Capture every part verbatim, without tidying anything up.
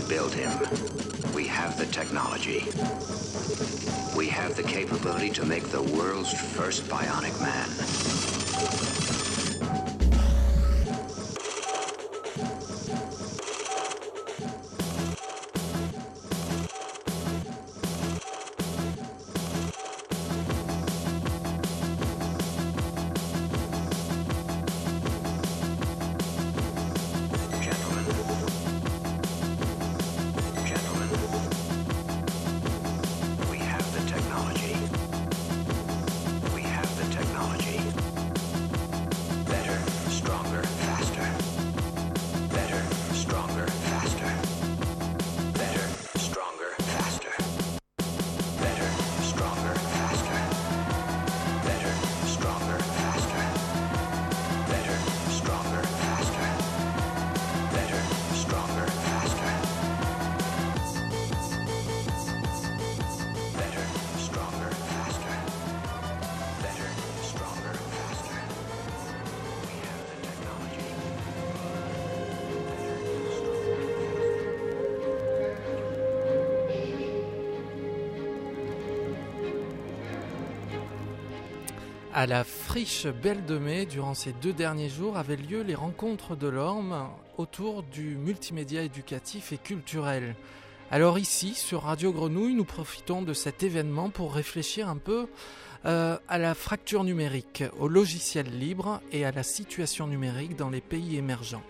build him. We have the technology. We have the capability to make the world's first bionic man. À la friche Belle de Mai, durant ces deux derniers jours, avaient lieu les rencontres de l'Orme autour du multimédia éducatif et culturel. Alors ici, sur Radio Grenouille, nous profitons de cet événement pour réfléchir un peu euh, à la fracture numérique, au logiciel libre et à la situation numérique dans les pays émergents.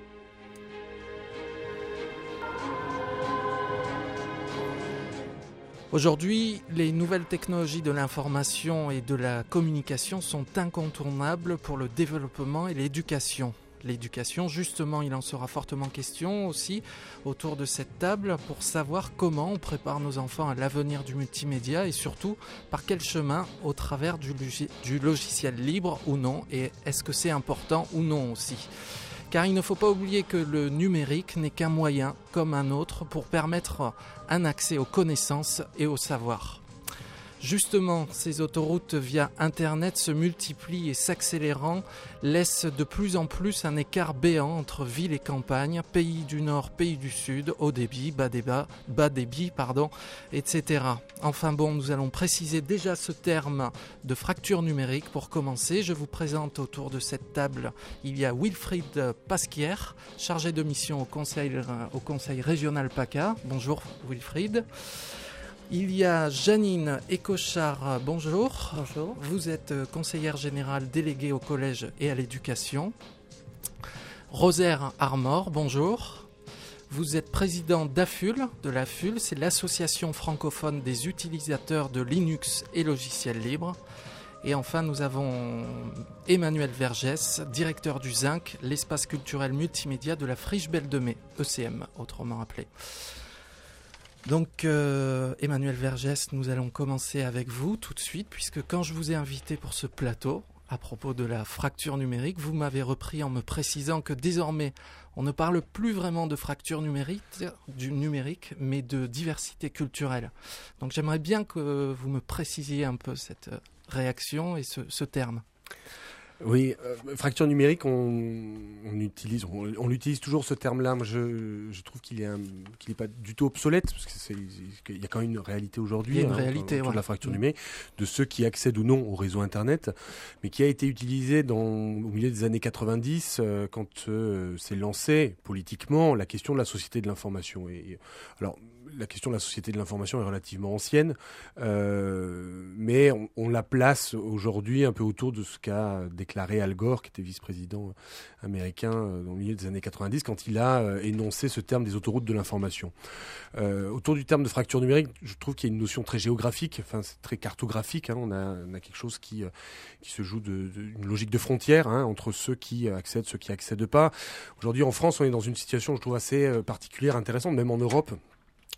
Aujourd'hui, les nouvelles technologies de l'information et de la communication sont incontournables pour le développement et l'éducation. L'éducation, justement, il en sera fortement question aussi autour de cette table pour savoir comment on prépare nos enfants à l'avenir du multimédia et surtout par quel chemin au travers du, du logiciel libre ou non, et est-ce que c'est important ou non aussi. Car il ne faut pas oublier que le numérique n'est qu'un moyen, comme un autre, pour permettre un accès aux connaissances et au savoir. Justement, ces autoroutes via Internet se multiplient et s'accélérant laissent de plus en plus un écart béant entre ville et campagne, pays du Nord, pays du Sud, haut débit, bas débit, bas débit, pardon, et cetera. Enfin bon, nous allons préciser déjà ce terme de fracture numérique. Pour commencer, je vous présente autour de cette table, il y a Wilfried Pasquière, chargé de mission au Conseil, au Conseil régional PACA. Bonjour Wilfried. Il y a Janine Écochard, bonjour. Bonjour. Vous êtes conseillère générale déléguée au collège et à l'éducation. Rosaire Armor, bonjour. Vous êtes président d'A F U L, de l'A F U L, c'est l'association francophone des utilisateurs de Linux et logiciels libres. Et enfin, nous avons Emmanuel Vergès, directeur du ZINC, l'espace culturel multimédia de la Friche Belle de Mai, E C M autrement appelé. Donc euh, Emmanuel Vergès, nous allons commencer avec vous tout de suite, puisque quand je vous ai invité pour ce plateau, à propos de la fracture numérique, vous m'avez repris en me précisant que désormais, on ne parle plus vraiment de fracture numérique, du numérique, mais de diversité culturelle. Donc j'aimerais bien que vous me précisiez un peu cette réaction et ce, ce terme. Oui, euh, fracture numérique, on, on utilise, on, on utilise toujours ce terme-là. Moi, je, je trouve qu'il est, un, qu'il est pas du tout obsolète, parce que c'est, qu'il y a quand même une réalité aujourd'hui. Il y a une hein, réalité, autour ouais. de la fracture numérique, de ceux qui accèdent ou non au réseau Internet, mais qui a été utilisé dans, au milieu des années quatre-vingt-dix, euh, quand euh, s'est lancé politiquement la question de la société de l'information. Et alors. La question de la société de l'information est relativement ancienne, euh, mais on, on la place aujourd'hui un peu autour de ce qu'a déclaré Al Gore, qui était vice-président américain euh, dans le milieu des années quatre-vingt-dix, quand il a euh, énoncé ce terme des autoroutes de l'information. Euh, autour du terme de fracture numérique, je trouve qu'il y a une notion très géographique, enfin c'est très cartographique. Hein, on, a, on a quelque chose qui, euh, qui se joue de, de, une logique de frontière hein, entre ceux qui accèdent, ceux qui accèdent pas. Aujourd'hui, en France, on est dans une situation, je trouve, assez euh, particulière, intéressante, même en Europe.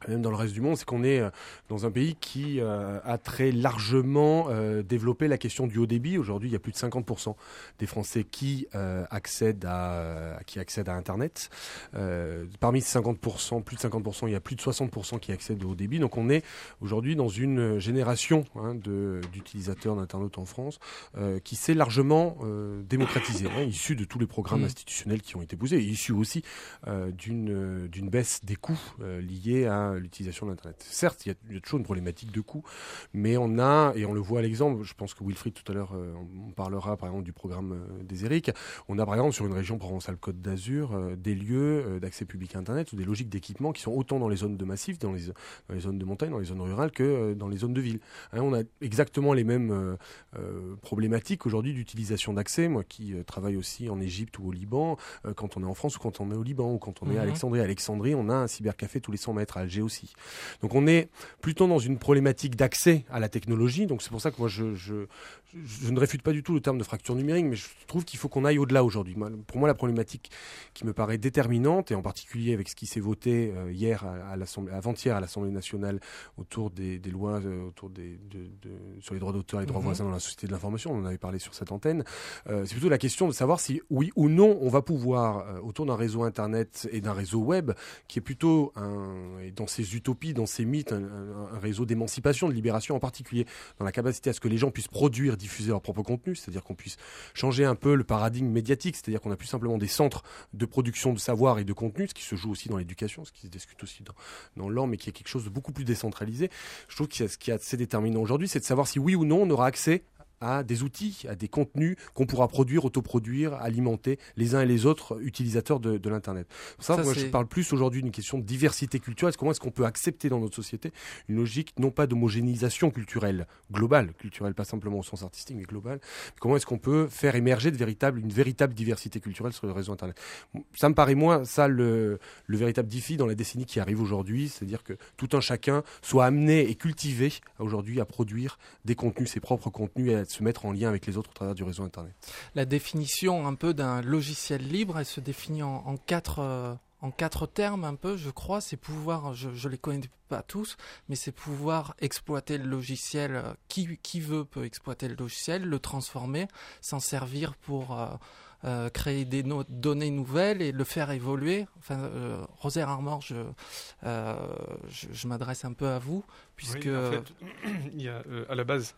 même dans le reste du monde, c'est qu'on est euh, dans un pays qui euh, a très largement euh, développé la question du haut débit. Aujourd'hui, il y a plus de cinquante pour cent des Français qui, euh, accèdent, à, qui accèdent à Internet. Euh, parmi ces cinquante pour cent, plus de cinquante pour cent, il y a plus de soixante pour cent qui accèdent au haut débit. Donc on est aujourd'hui dans une génération hein, de, d'utilisateurs d'Internet en France euh, qui s'est largement euh, démocratisée, hein, issue de tous les programmes mmh. institutionnels qui ont été posés, et issue aussi euh, d'une, d'une baisse des coûts euh, liés à l'utilisation de l'Internet. Certes, il y, a, il y a toujours une problématique de coût, mais on a, et on le voit à l'exemple, je pense que Wilfried tout à l'heure, euh, on parlera par exemple du programme euh, des ERIC, on a par exemple sur une région Provence-Alpes-Côte d'Azur euh, des lieux euh, d'accès public à Internet ou des logiques d'équipement qui sont autant dans les zones de massifs, dans les, dans les zones de montagne, dans les zones rurales que euh, dans les zones de ville. Hein, on a exactement les mêmes euh, euh, problématiques aujourd'hui d'utilisation d'accès. Moi qui euh, travaille aussi en Égypte ou au Liban, euh, quand on est en France ou quand on est au Liban ou quand on est à Alexandrie. À Alexandrie, on a un cybercafé tous les cent mètres, à Alger aussi. Donc on est plutôt dans une problématique d'accès à la technologie. Donc c'est pour ça que moi je, je, je ne réfute pas du tout le terme de fracture numérique, mais je trouve qu'il faut qu'on aille au-delà aujourd'hui. Pour moi, la problématique qui me paraît déterminante, et en particulier avec ce qui s'est voté euh, hier à, à l'Assemblée, avant-hier à l'Assemblée nationale autour des, des lois euh, autour des, de, de, sur les droits d'auteur et les droits mmh. voisins dans la société de l'information, on en avait parlé sur cette antenne, euh, c'est plutôt la question de savoir si oui ou non on va pouvoir, euh, autour d'un réseau Internet et d'un réseau web, qui est plutôt, un, et dans ses utopies, dans ses mythes, un, un, un réseau d'émancipation, de libération, en particulier dans la capacité à ce que les gens puissent produire, diffuser leur propre contenu, c'est-à-dire qu'on puisse changer un peu le paradigme médiatique, c'est-à-dire qu'on a plus simplement des centres de production de savoir et de contenu, ce qui se joue aussi dans l'éducation, ce qui se discute aussi dans, dans l'or, mais qui est quelque chose de beaucoup plus décentralisé. Je trouve que ce qui est assez déterminant aujourd'hui, c'est de savoir si oui ou non on aura accès à des outils, à des contenus qu'on pourra produire, autoproduire, alimenter les uns et les autres utilisateurs de, de l'Internet. Pour ça, ça moi, je parle plus aujourd'hui d'une question de diversité culturelle. Comment est-ce qu'on peut accepter dans notre société une logique non pas d'homogénéisation culturelle, globale, culturelle pas simplement au sens artistique, mais globale. Comment est-ce qu'on peut faire émerger de véritable, une véritable diversité culturelle sur le réseau Internet. Ça me paraît moins ça le, le véritable défi dans la décennie qui arrive aujourd'hui, c'est-à-dire que tout un chacun soit amené et cultivé aujourd'hui à produire des contenus, ses propres contenus, et à se mettre en lien avec les autres au travers du réseau Internet. La définition un peu d'un logiciel libre, elle se définit en, en quatre euh, en quatre termes un peu, je crois. C'est pouvoir, je ne les connais pas tous, mais c'est pouvoir exploiter le logiciel. Qui, qui veut peut exploiter le logiciel, le transformer, s'en servir pour euh, euh, créer des no- données nouvelles et le faire évoluer. Enfin, euh, Rosaire Armor, je, euh, je, je m'adresse un peu à vous, puisque... Oui, en fait, il y a, euh, à la base...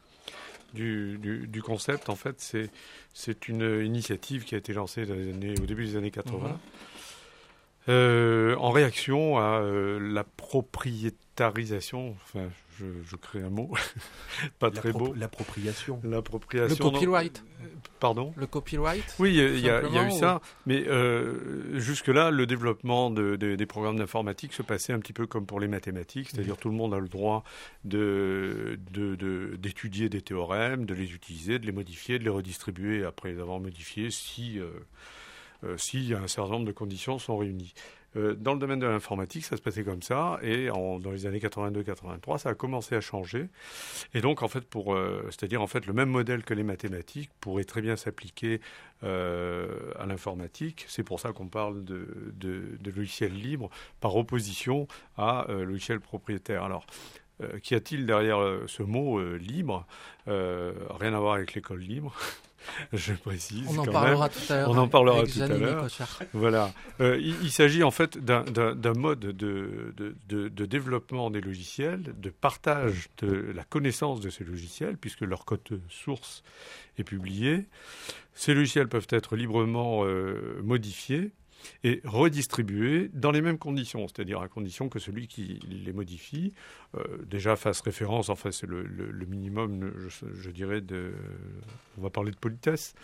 Du, du, du concept, en fait, c'est, c'est une initiative qui a été lancée dans les années, au début des années quatre-vingts, mmh. euh, en réaction à euh, la propriétarisation, enfin, je, je crée un mot, pas très beau. L'appropriation. L'appropriation. Le copyright. Non, pardon ? Le copyright. Oui, il y, y, y a eu ou... ça, mais euh, jusque-là, le développement de, de, des programmes d'informatique se passait un petit peu comme pour les mathématiques, c'est-à-dire mmh. tout le monde a le droit de, de, de, d'étudier des théorèmes, de les utiliser, de les modifier, de les redistribuer après les avoir modifiés si, euh, euh, si un certain nombre de conditions sont réunies. Euh, dans le domaine de l'informatique, ça se passait comme ça, et en, dans les années quatre-vingt-deux quatre-vingt-trois, ça a commencé à changer. Et donc, en fait, pour, euh, c'est-à-dire en fait le même modèle que les mathématiques pourrait très bien s'appliquer euh, à l'informatique. C'est pour ça qu'on parle de, de, de logiciels libres par opposition à euh, logiciels propriétaires. Alors, euh, qu'y a-t-il derrière euh, ce mot euh, libre ? euh, Rien à voir avec l'école libre. Je précise. On en quand parlera même. tout à l'heure. On en parlera tout Janine à l'heure. Voilà. Euh, il, il s'agit en fait d'un, d'un, d'un mode de, de, de, de développement des logiciels, de partage de la connaissance de ces logiciels, puisque leur code source est publié. Ces logiciels peuvent être librement euh, modifiés et redistribués dans les mêmes conditions, c'est-à-dire à condition que celui qui les modifie euh, déjà fasse référence, enfin c'est le, le, le minimum, je, je dirais, de, on va parler de politesse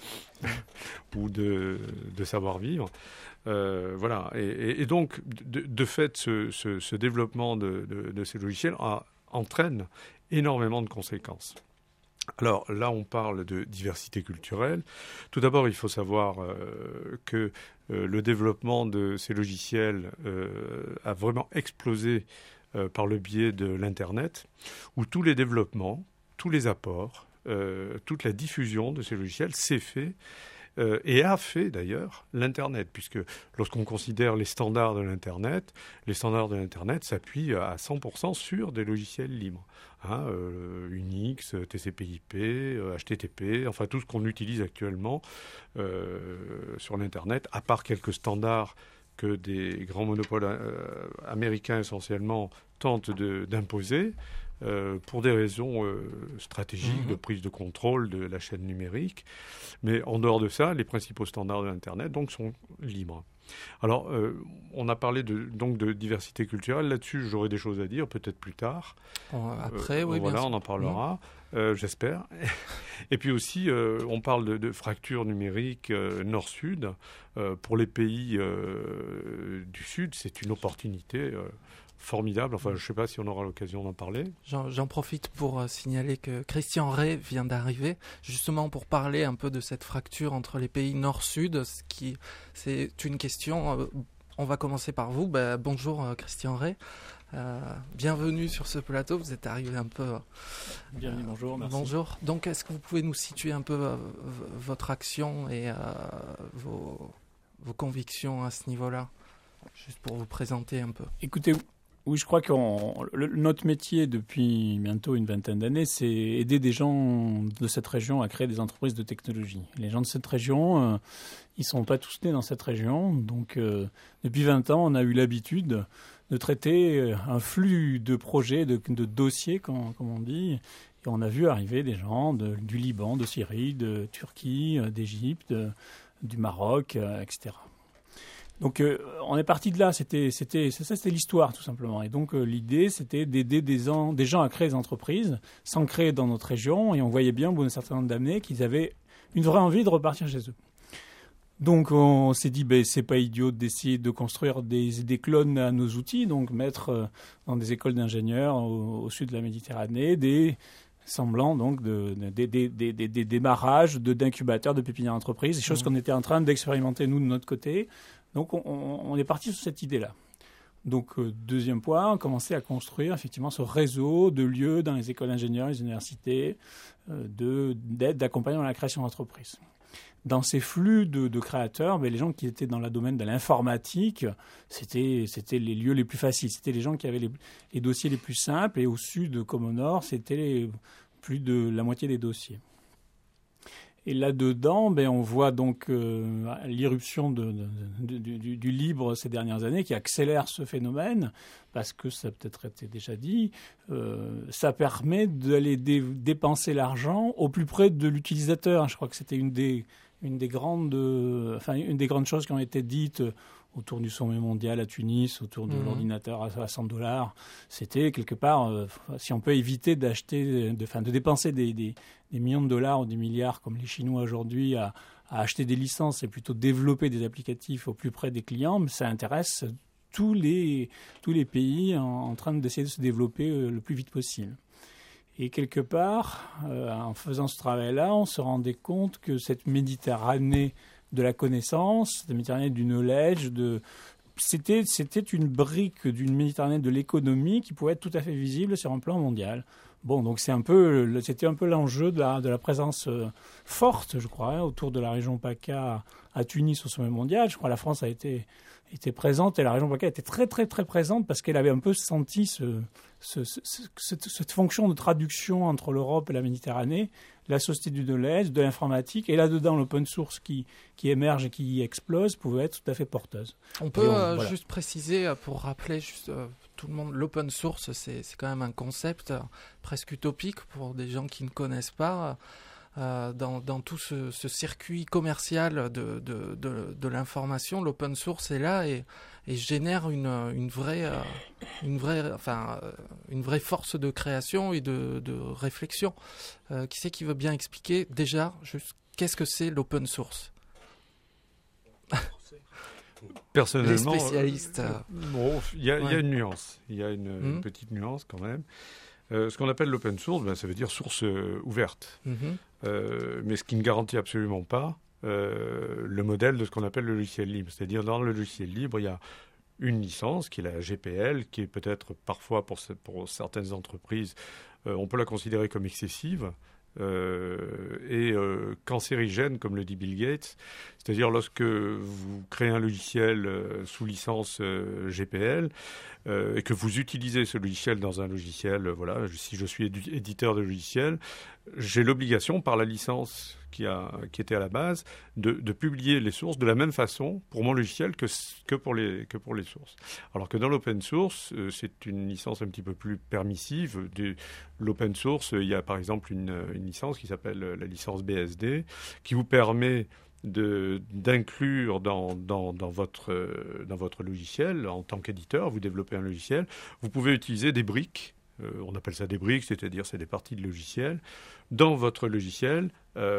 ou de, de savoir-vivre. Euh, voilà. Et, et donc, de, de fait, ce, ce, ce développement de, de, de ces logiciels a, entraîne énormément de conséquences. Alors là, on parle de diversité culturelle. Tout d'abord, il faut savoir euh, que euh, le développement de ces logiciels euh, a vraiment explosé euh, par le biais de l'Internet, où tous les développements, tous les apports, euh, toute la diffusion de ces logiciels s'est fait euh, et a fait d'ailleurs l'Internet, puisque lorsqu'on considère les standards de l'Internet, les standards de l'Internet s'appuient à cent pour cent sur des logiciels libres. Hein, euh, Unix, T C P I P, euh, H T T P, enfin tout ce qu'on utilise actuellement euh, sur l'Internet, à part quelques standards que des grands monopoles euh, américains essentiellement tentent de, d'imposer euh, pour des raisons euh, stratégiques, mmh. de prise de contrôle de la chaîne numérique. Mais en dehors de ça, les principaux standards de l'Internet donc, sont libres. Alors, euh, on a parlé de, donc de diversité culturelle. Là-dessus, j'aurai des choses à dire, peut-être plus tard. Après, euh, oui, voilà, bien on en parlera, mmh. euh, j'espère. Et puis aussi, euh, on parle de, de fracture numérique euh, nord-sud. Euh, pour les pays euh, du Sud, c'est une opportunité euh, formidable. Enfin, je ne sais pas si on aura l'occasion d'en parler. J'en, j'en profite pour euh, signaler que Christian Rey vient d'arriver, justement pour parler un peu de cette fracture entre les pays nord-sud. Ce qui, c'est une question. Euh, on va commencer par vous. Bah, bonjour euh, Christian Rey. Euh, bienvenue sur ce plateau. Vous êtes arrivé un peu. Euh, Bienvenue, bonjour. Merci. Bonjour. Donc, est-ce que vous pouvez nous situer un peu euh, v- votre action et euh, vos, vos convictions à ce niveau-là, juste pour vous présenter un peu. Écoutez. Oui, je crois que notre métier depuis bientôt une vingtaine d'années, c'est aider des gens de cette région à créer des entreprises de technologie. Les gens de cette région, euh, ils ne sont pas tous nés dans cette région. Donc, euh, depuis vingt ans, on a eu l'habitude de traiter un flux de projets, de, de dossiers, comme, comme on dit. Et on a vu arriver des gens de, du Liban, de Syrie, de Turquie, d'Égypte, de, du Maroc, euh, et cetera. Donc, euh, on est parti de là. C'était, c'était, ça, c'était l'histoire, tout simplement. Et donc, euh, l'idée, c'était d'aider des, en, des gens à créer des entreprises, sans créer dans notre région. Et on voyait bien, au bout d'un certain nombre d'années, qu'ils avaient une vraie envie de repartir chez eux. Donc, on s'est dit, ben, c'est pas idiot d'essayer de construire des, des clones à nos outils. Donc, mettre euh, dans des écoles d'ingénieurs au, au sud de la Méditerranée des semblants donc de, de, de, de, de, de, de démarrages de, d'incubateurs, de pépinières d'entreprises, des choses mmh. qu'on était en train d'expérimenter, nous, de notre côté. Donc, on, on est parti sur cette idée-là. Donc, euh, deuxième point, on commençait à construire effectivement ce réseau de lieux dans les écoles d'ingénieurs, les universités, euh, de, d'aide, d'accompagnement à la création d'entreprises. Dans ces flux de, de créateurs, ben, les gens qui étaient dans le domaine de l'informatique, c'était, c'était les lieux les plus faciles. C'était les gens qui avaient les, les dossiers les plus simples. Et au sud, comme au nord, c'était les, plus de la moitié des dossiers. Et là-dedans, ben, on voit donc euh, l'irruption de, de, de, de, du, du libre ces dernières années qui accélère ce phénomène, parce que ça a peut-être été déjà dit, euh, ça permet d'aller dé- dépenser l'argent au plus près de l'utilisateur. Je crois que c'était une des, une des, grandes, euh, enfin, une des grandes choses qui ont été dites autour du sommet mondial à Tunis, autour de mmh. l'ordinateur à cent dollars. C'était quelque part, euh, si on peut éviter d'acheter, de, enfin, de dépenser des, des, des millions de dollars ou des milliards comme les Chinois aujourd'hui à, à acheter des licences et plutôt développer des applicatifs au plus près des clients, mais ça intéresse tous les, tous les pays en, en train d'essayer de se développer euh, le plus vite possible. Et quelque part, euh, en faisant ce travail-là, on se rendait compte que cette Méditerranée de la connaissance, de Méditerranée du knowledge, de... c'était, c'était une brique d'une Méditerranée de l'économie qui pouvait être tout à fait visible sur un plan mondial. Bon, donc c'est un peu, c'était un peu l'enjeu de la, de la présence euh, forte, je crois, hein, autour de la région PACA à Tunis au sommet mondial. Je crois que la France a été, été présente et la région PACA était très, très, très présente parce qu'elle avait un peu senti ce, ce, ce, ce, cette, cette fonction de traduction entre l'Europe et la Méditerranée, la société du knowledge, de l'informatique, et là-dedans, l'open source qui, qui émerge et qui explose pouvait être tout à fait porteuse. On peut on, euh, voilà. juste préciser, pour rappeler juste, euh, tout le monde, l'open source, c'est, c'est quand même un concept euh, presque utopique pour des gens qui ne connaissent pas. Euh, dans, dans tout ce, ce circuit commercial de, de, de, de l'information, l'open source est là et, et génère une, une, vraie, euh, une, vraie, enfin, euh, une vraie force de création et de, de réflexion. Euh, qui c'est qui veut bien expliquer déjà juste qu'est-ce que c'est l'open source? Personnellement, les spécialistes. Euh, bon, il y, ouais. y a une nuance, il y a une, mmh. une petite nuance quand même. Euh, ce qu'on appelle l'open source, ben, ça veut dire source euh, ouverte. Mmh. Euh, mais ce qui ne garantit absolument pas euh, le modèle de ce qu'on appelle le logiciel libre. C'est-à-dire, dans le logiciel libre, il y a une licence qui est la G P L, qui est peut-être parfois, pour, pour certaines entreprises, euh, on peut la considérer comme excessive. euh, est euh, cancérigène, comme le dit Bill Gates. C'est-à-dire lorsque vous créez un logiciel euh, sous licence euh, G P L euh, et que vous utilisez ce logiciel dans un logiciel, euh, voilà, si je suis édu- éditeur de logiciel, j'ai l'obligation par la licence qui, a, qui était à la base de, de publier les sources de la même façon pour mon logiciel que, que, pour, les, que pour les sources. Alors que dans l'open source, euh, c'est une licence un petit peu plus permissive. De, l'open source, il y a par exemple une, une licence qui s'appelle la licence B S D qui vous permet De, d'inclure dans, dans, dans, votre, euh, dans votre logiciel, en tant qu'éditeur, vous développez un logiciel, vous pouvez utiliser des briques, euh, on appelle ça des briques, c'est-à-dire c'est des parties de logiciel, dans votre logiciel,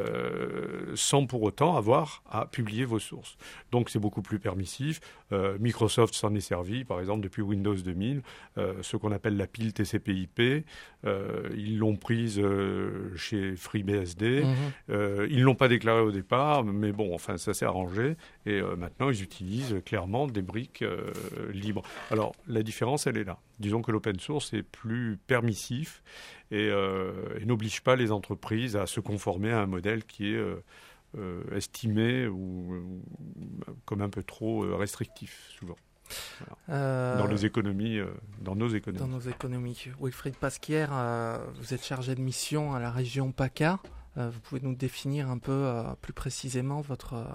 euh, sans pour autant avoir à publier vos sources. Donc c'est beaucoup plus permissif. Euh, Microsoft s'en est servi, par exemple, depuis Windows deux mille, euh, ce qu'on appelle la pile T C P I P. Euh, ils l'ont prise euh, chez FreeBSD. Mmh. Euh, ils ne l'ont pas déclaré au départ, mais bon, enfin, ça s'est arrangé. Et euh, maintenant, ils utilisent clairement des briques euh, libres. Alors, la différence, elle est là. Disons que l'open source est plus permissif et, euh, et n'oblige pas les entreprises à se conformer à un modèle qui est euh, euh, estimé ou, ou comme un peu trop euh, restrictif, souvent. Voilà. Euh, dans les économies, euh, dans nos économies. Dans nos économies. Wilfried Pasquier, euh, vous êtes chargé de mission à la région PACA. Euh, vous pouvez nous définir un peu euh, plus précisément votre, euh,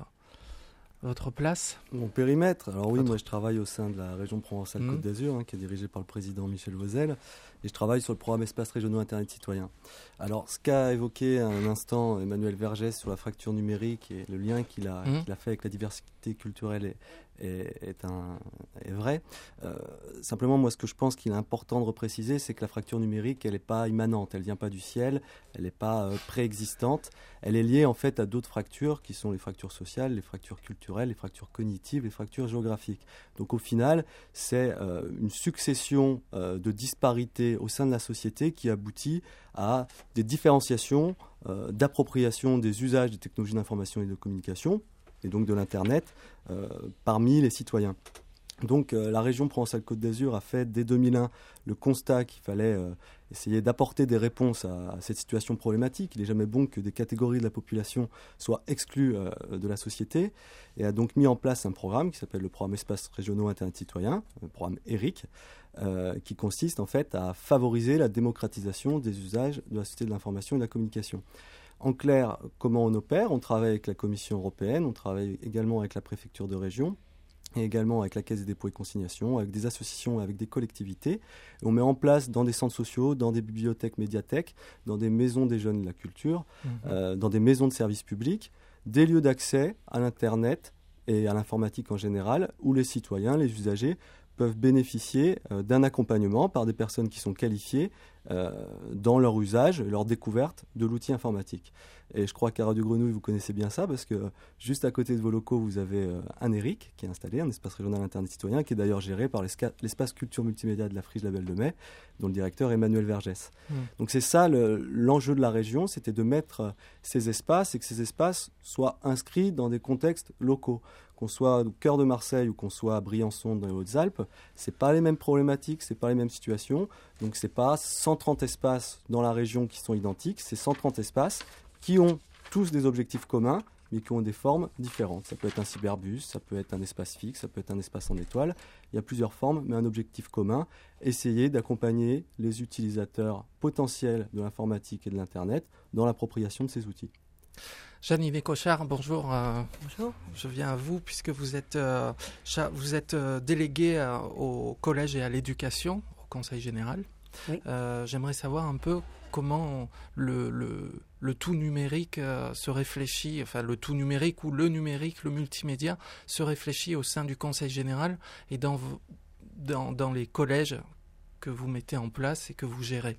votre place ? Mon périmètre. Alors oui, votre... moi je travaille au sein de la région Provence-Alpes-Côte mmh. d'Azur, hein, qui est dirigée par le président Michel Vauzel, et je travaille sur le programme Espaces régionaux Internet citoyen. Alors ce qu'a évoqué à un instant Emmanuel Vergès sur la fracture numérique et le lien qu'il a, mmh. qu'il a fait avec la diversité culturelle est, est, est, un, est vrai. Euh, simplement, moi ce que je pense qu'il est important de repréciser, c'est que la fracture numérique, elle n'est pas immanente, elle ne vient pas du ciel, elle n'est pas euh, préexistante, elle est liée en fait à d'autres fractures qui sont les fractures sociales, les fractures culturelles, les fractures cognitives, les fractures géographiques. Donc au final, c'est euh, une succession euh, de disparités au sein de la société qui aboutit à des différenciations euh, d'appropriation des usages des technologies d'information et de communication, et donc de l'Internet, euh, parmi les citoyens. Donc euh, la région Provence-Alpes-Côte d'Azur a fait dès deux mille un le constat qu'il fallait euh, essayer d'apporter des réponses à, à cette situation problématique. Il n'est jamais bon que des catégories de la population soient exclues euh, de la société, et a donc mis en place un programme qui s'appelle le programme Espaces régionaux Internet citoyen, le programme ERIC, euh, qui consiste en fait à favoriser la démocratisation des usages de la société de l'information et de la communication. En clair, comment on opère ? On travaille avec la Commission européenne, on travaille également avec la préfecture de région, et également avec la Caisse des dépôts et consignations, avec des associations, avec des collectivités. Et on met en place dans des centres sociaux, dans des bibliothèques, médiathèques, dans des maisons des jeunes de la culture, mmh. euh, dans des maisons de services publics, des lieux d'accès à l'Internet et à l'informatique en général, où les citoyens, les usagers, peuvent bénéficier euh, d'un accompagnement par des personnes qui sont qualifiées euh, dans leur usage, leur découverte de l'outil informatique. Et je crois qu'à Radio Grenouille, vous connaissez bien ça, parce que juste à côté de vos locaux, vous avez euh, un ERIC qui est installé, un espace régional Internet citoyen, qui est d'ailleurs géré par l'esca- l'espace culture multimédia de la Friche de la Belle de Mai, dont le directeur est Emmanuel Vergès. Mmh. Donc c'est ça le, l'enjeu de la région, c'était de mettre ces espaces et que ces espaces soient inscrits dans des contextes locaux. Qu'on soit au cœur de Marseille ou qu'on soit à Briançon dans les Hautes-Alpes, c'est pas les mêmes problématiques, c'est pas les mêmes situations. Donc c'est pas cent trente espaces dans la région qui sont identiques, c'est cent trente espaces qui ont tous des objectifs communs, mais qui ont des formes différentes. Ça peut être un cyberbus, ça peut être un espace fixe, ça peut être un espace en étoile. Il y a plusieurs formes, mais un objectif commun. Essayer d'accompagner les utilisateurs potentiels de l'informatique et de l'Internet dans l'appropriation de ces outils. Jeanne-Yves Cochard, bonjour. Euh, bonjour. Je viens à vous puisque vous êtes, euh, vous êtes euh, délégué euh, au collège et à l'éducation, au Conseil général. Oui. Euh, j'aimerais savoir un peu comment le, le, le tout numérique euh, se réfléchit, enfin le tout numérique ou le numérique, le multimédia, se réfléchit au sein du Conseil général et dans, dans, dans les collèges que vous mettez en place et que vous gérez.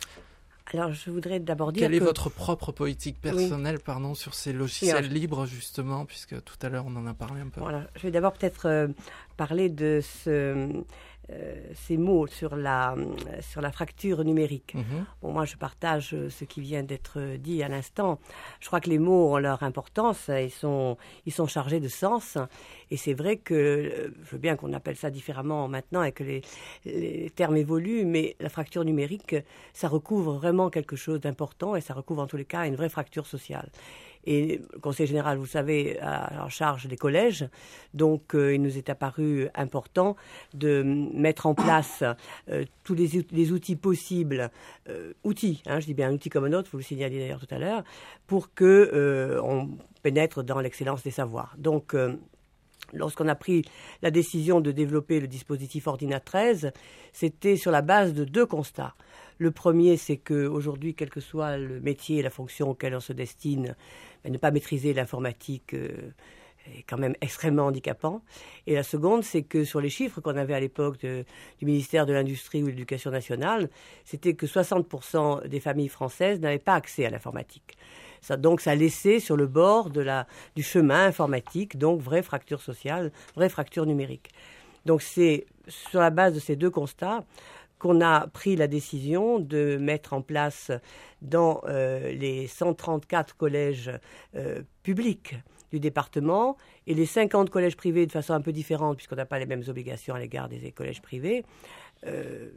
Alors, je voudrais d'abord dire Quelle que... est votre propre politique personnelle, oui. pardon, sur ces logiciels alors, libres, justement, puisque tout à l'heure, on en a parlé un peu. Voilà, je vais d'abord peut-être euh, parler de ce, euh, ces mots sur la, sur la fracture numérique. Mmh. Bon, moi, je partage ce qui vient d'être dit à l'instant. Je crois que les mots ont leur importance, ils sont, ils sont chargés de sens. Et c'est vrai que, je veux bien qu'on appelle ça différemment maintenant et que les, les termes évoluent, mais la fracture numérique, ça recouvre vraiment quelque chose d'important et ça recouvre en tous les cas une vraie fracture sociale. Et le Conseil général, vous savez, a en charge des collèges. Donc, euh, il nous est apparu important de mettre en place euh, tous les, les outils possibles, euh, outils, hein, je dis bien un outil comme un autre, vous le signaliez d'ailleurs tout à l'heure, pour qu'on euh, pénètre dans l'excellence des savoirs. Donc, euh, lorsqu'on a pris la décision de développer le dispositif Ordina treize, c'était sur la base de deux constats. Le premier, c'est qu'aujourd'hui, quel que soit le métier et la fonction auquel on se destine, ben, ne pas maîtriser l'informatique euh, est quand même extrêmement handicapant. Et la seconde, c'est que sur les chiffres qu'on avait à l'époque de, du ministère de l'Industrie ou de l'Éducation nationale, c'était que soixante pour cent des familles françaises n'avaient pas accès à l'informatique. Ça, donc ça laissait sur le bord de la, du chemin informatique, donc vraie fracture sociale, vraie fracture numérique. Donc c'est sur la base de ces deux constats qu'on a pris la décision de mettre en place dans euh, les cent trente-quatre collèges euh, publics du département et les cinquante collèges privés de façon un peu différente, puisqu'on n'a pas les mêmes obligations à l'égard des collèges privés, euh,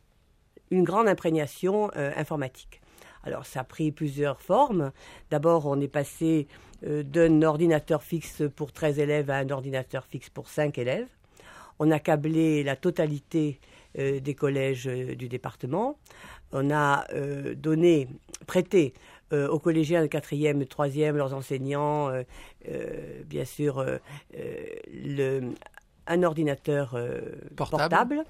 une grande imprégnation euh, informatique. Alors, ça a pris plusieurs formes. D'abord, on est passé euh, d'un ordinateur fixe pour treize élèves à un ordinateur fixe pour cinq élèves. On a câblé la totalité euh, des collèges euh, du département. On a euh, donné, prêté euh, aux collégiens de quatrième et troisième, leurs enseignants, euh, euh, bien sûr, euh, euh, le, un ordinateur euh, portable. portable.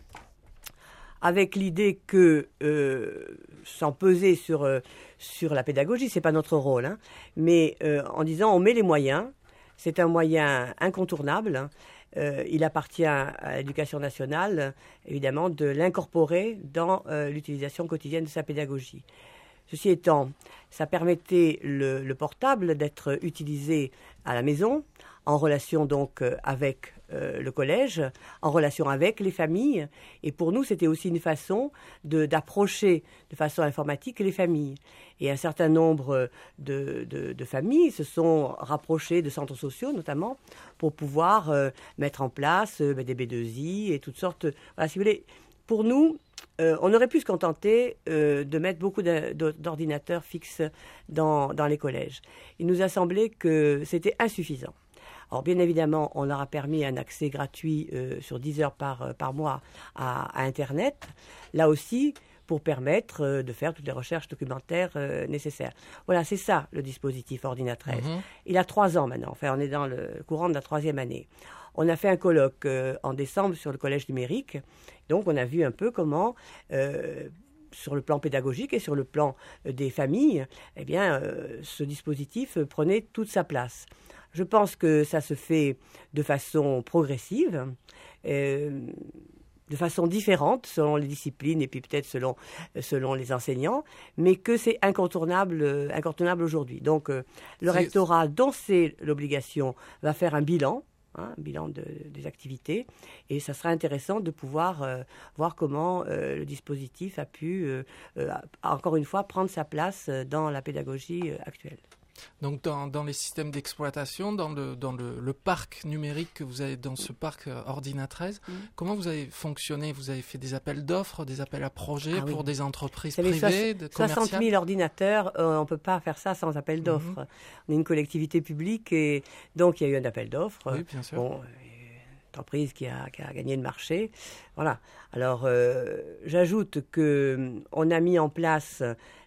Avec l'idée que, euh, sans peser sur, euh, sur la pédagogie, ce n'est pas notre rôle, hein, mais euh, en disant on met les moyens, c'est un moyen incontournable, hein, euh, il appartient à l'Éducation nationale, évidemment, de l'incorporer dans euh, l'utilisation quotidienne de sa pédagogie. Ceci étant, ça permettait le, le portable d'être utilisé à la maison, en relation donc euh, avec euh, le collège, en relation avec les familles. Et pour nous, c'était aussi une façon de, d'approcher de façon informatique les familles. Et un certain nombre de, de, de familles se sont rapprochées de centres sociaux, notamment, pour pouvoir euh, mettre en place euh, des B deux I et toutes sortes... Voilà, si vous voulez, pour nous, euh, on aurait pu se contenter euh, de mettre beaucoup d'ordinateurs fixes dans, dans les collèges. Il nous a semblé que c'était insuffisant. Alors, bien évidemment, on leur a permis un accès gratuit euh, sur dix heures par, par mois à, à Internet, là aussi pour permettre euh, de faire toutes les recherches documentaires euh, nécessaires. Voilà, c'est ça le dispositif Ordina treize. Mmh. Il a trois ans maintenant, enfin on est dans le courant de la troisième année. On a fait un colloque euh, en décembre sur le collège numérique, donc on a vu un peu comment... Euh, sur le plan pédagogique et sur le plan euh, des familles, eh bien, euh, ce dispositif euh, prenait toute sa place. Je pense que ça se fait de façon progressive, euh, de façon différente selon les disciplines et puis peut-être selon, selon les enseignants, mais que c'est incontournable, euh, incontournable aujourd'hui. Donc, euh, le c'est... rectorat, dont c'est l'obligation, va faire un bilan, Hein, un bilan de, des activités, et ça sera intéressant de pouvoir euh, voir comment euh, le dispositif a pu, euh, euh, encore une fois, prendre sa place dans la pédagogie euh, actuelle. Donc dans, dans les systèmes d'exploitation, dans, le, dans le, le parc numérique que vous avez, dans ce parc euh, Ordina treize, mmh. comment vous avez fonctionné? Vous avez fait des appels d'offres, des appels à projets ah, pour oui. des entreprises privées, soix- de soixante mille ordinateurs, euh, on ne peut pas faire ça sans appel d'offres. Mmh. On est une collectivité publique et donc il y a eu un appel d'offres. Oui, bien sûr. Bon, entreprise qui a, qui a gagné le marché. Voilà. Alors, euh, j'ajoute qu'on a mis en place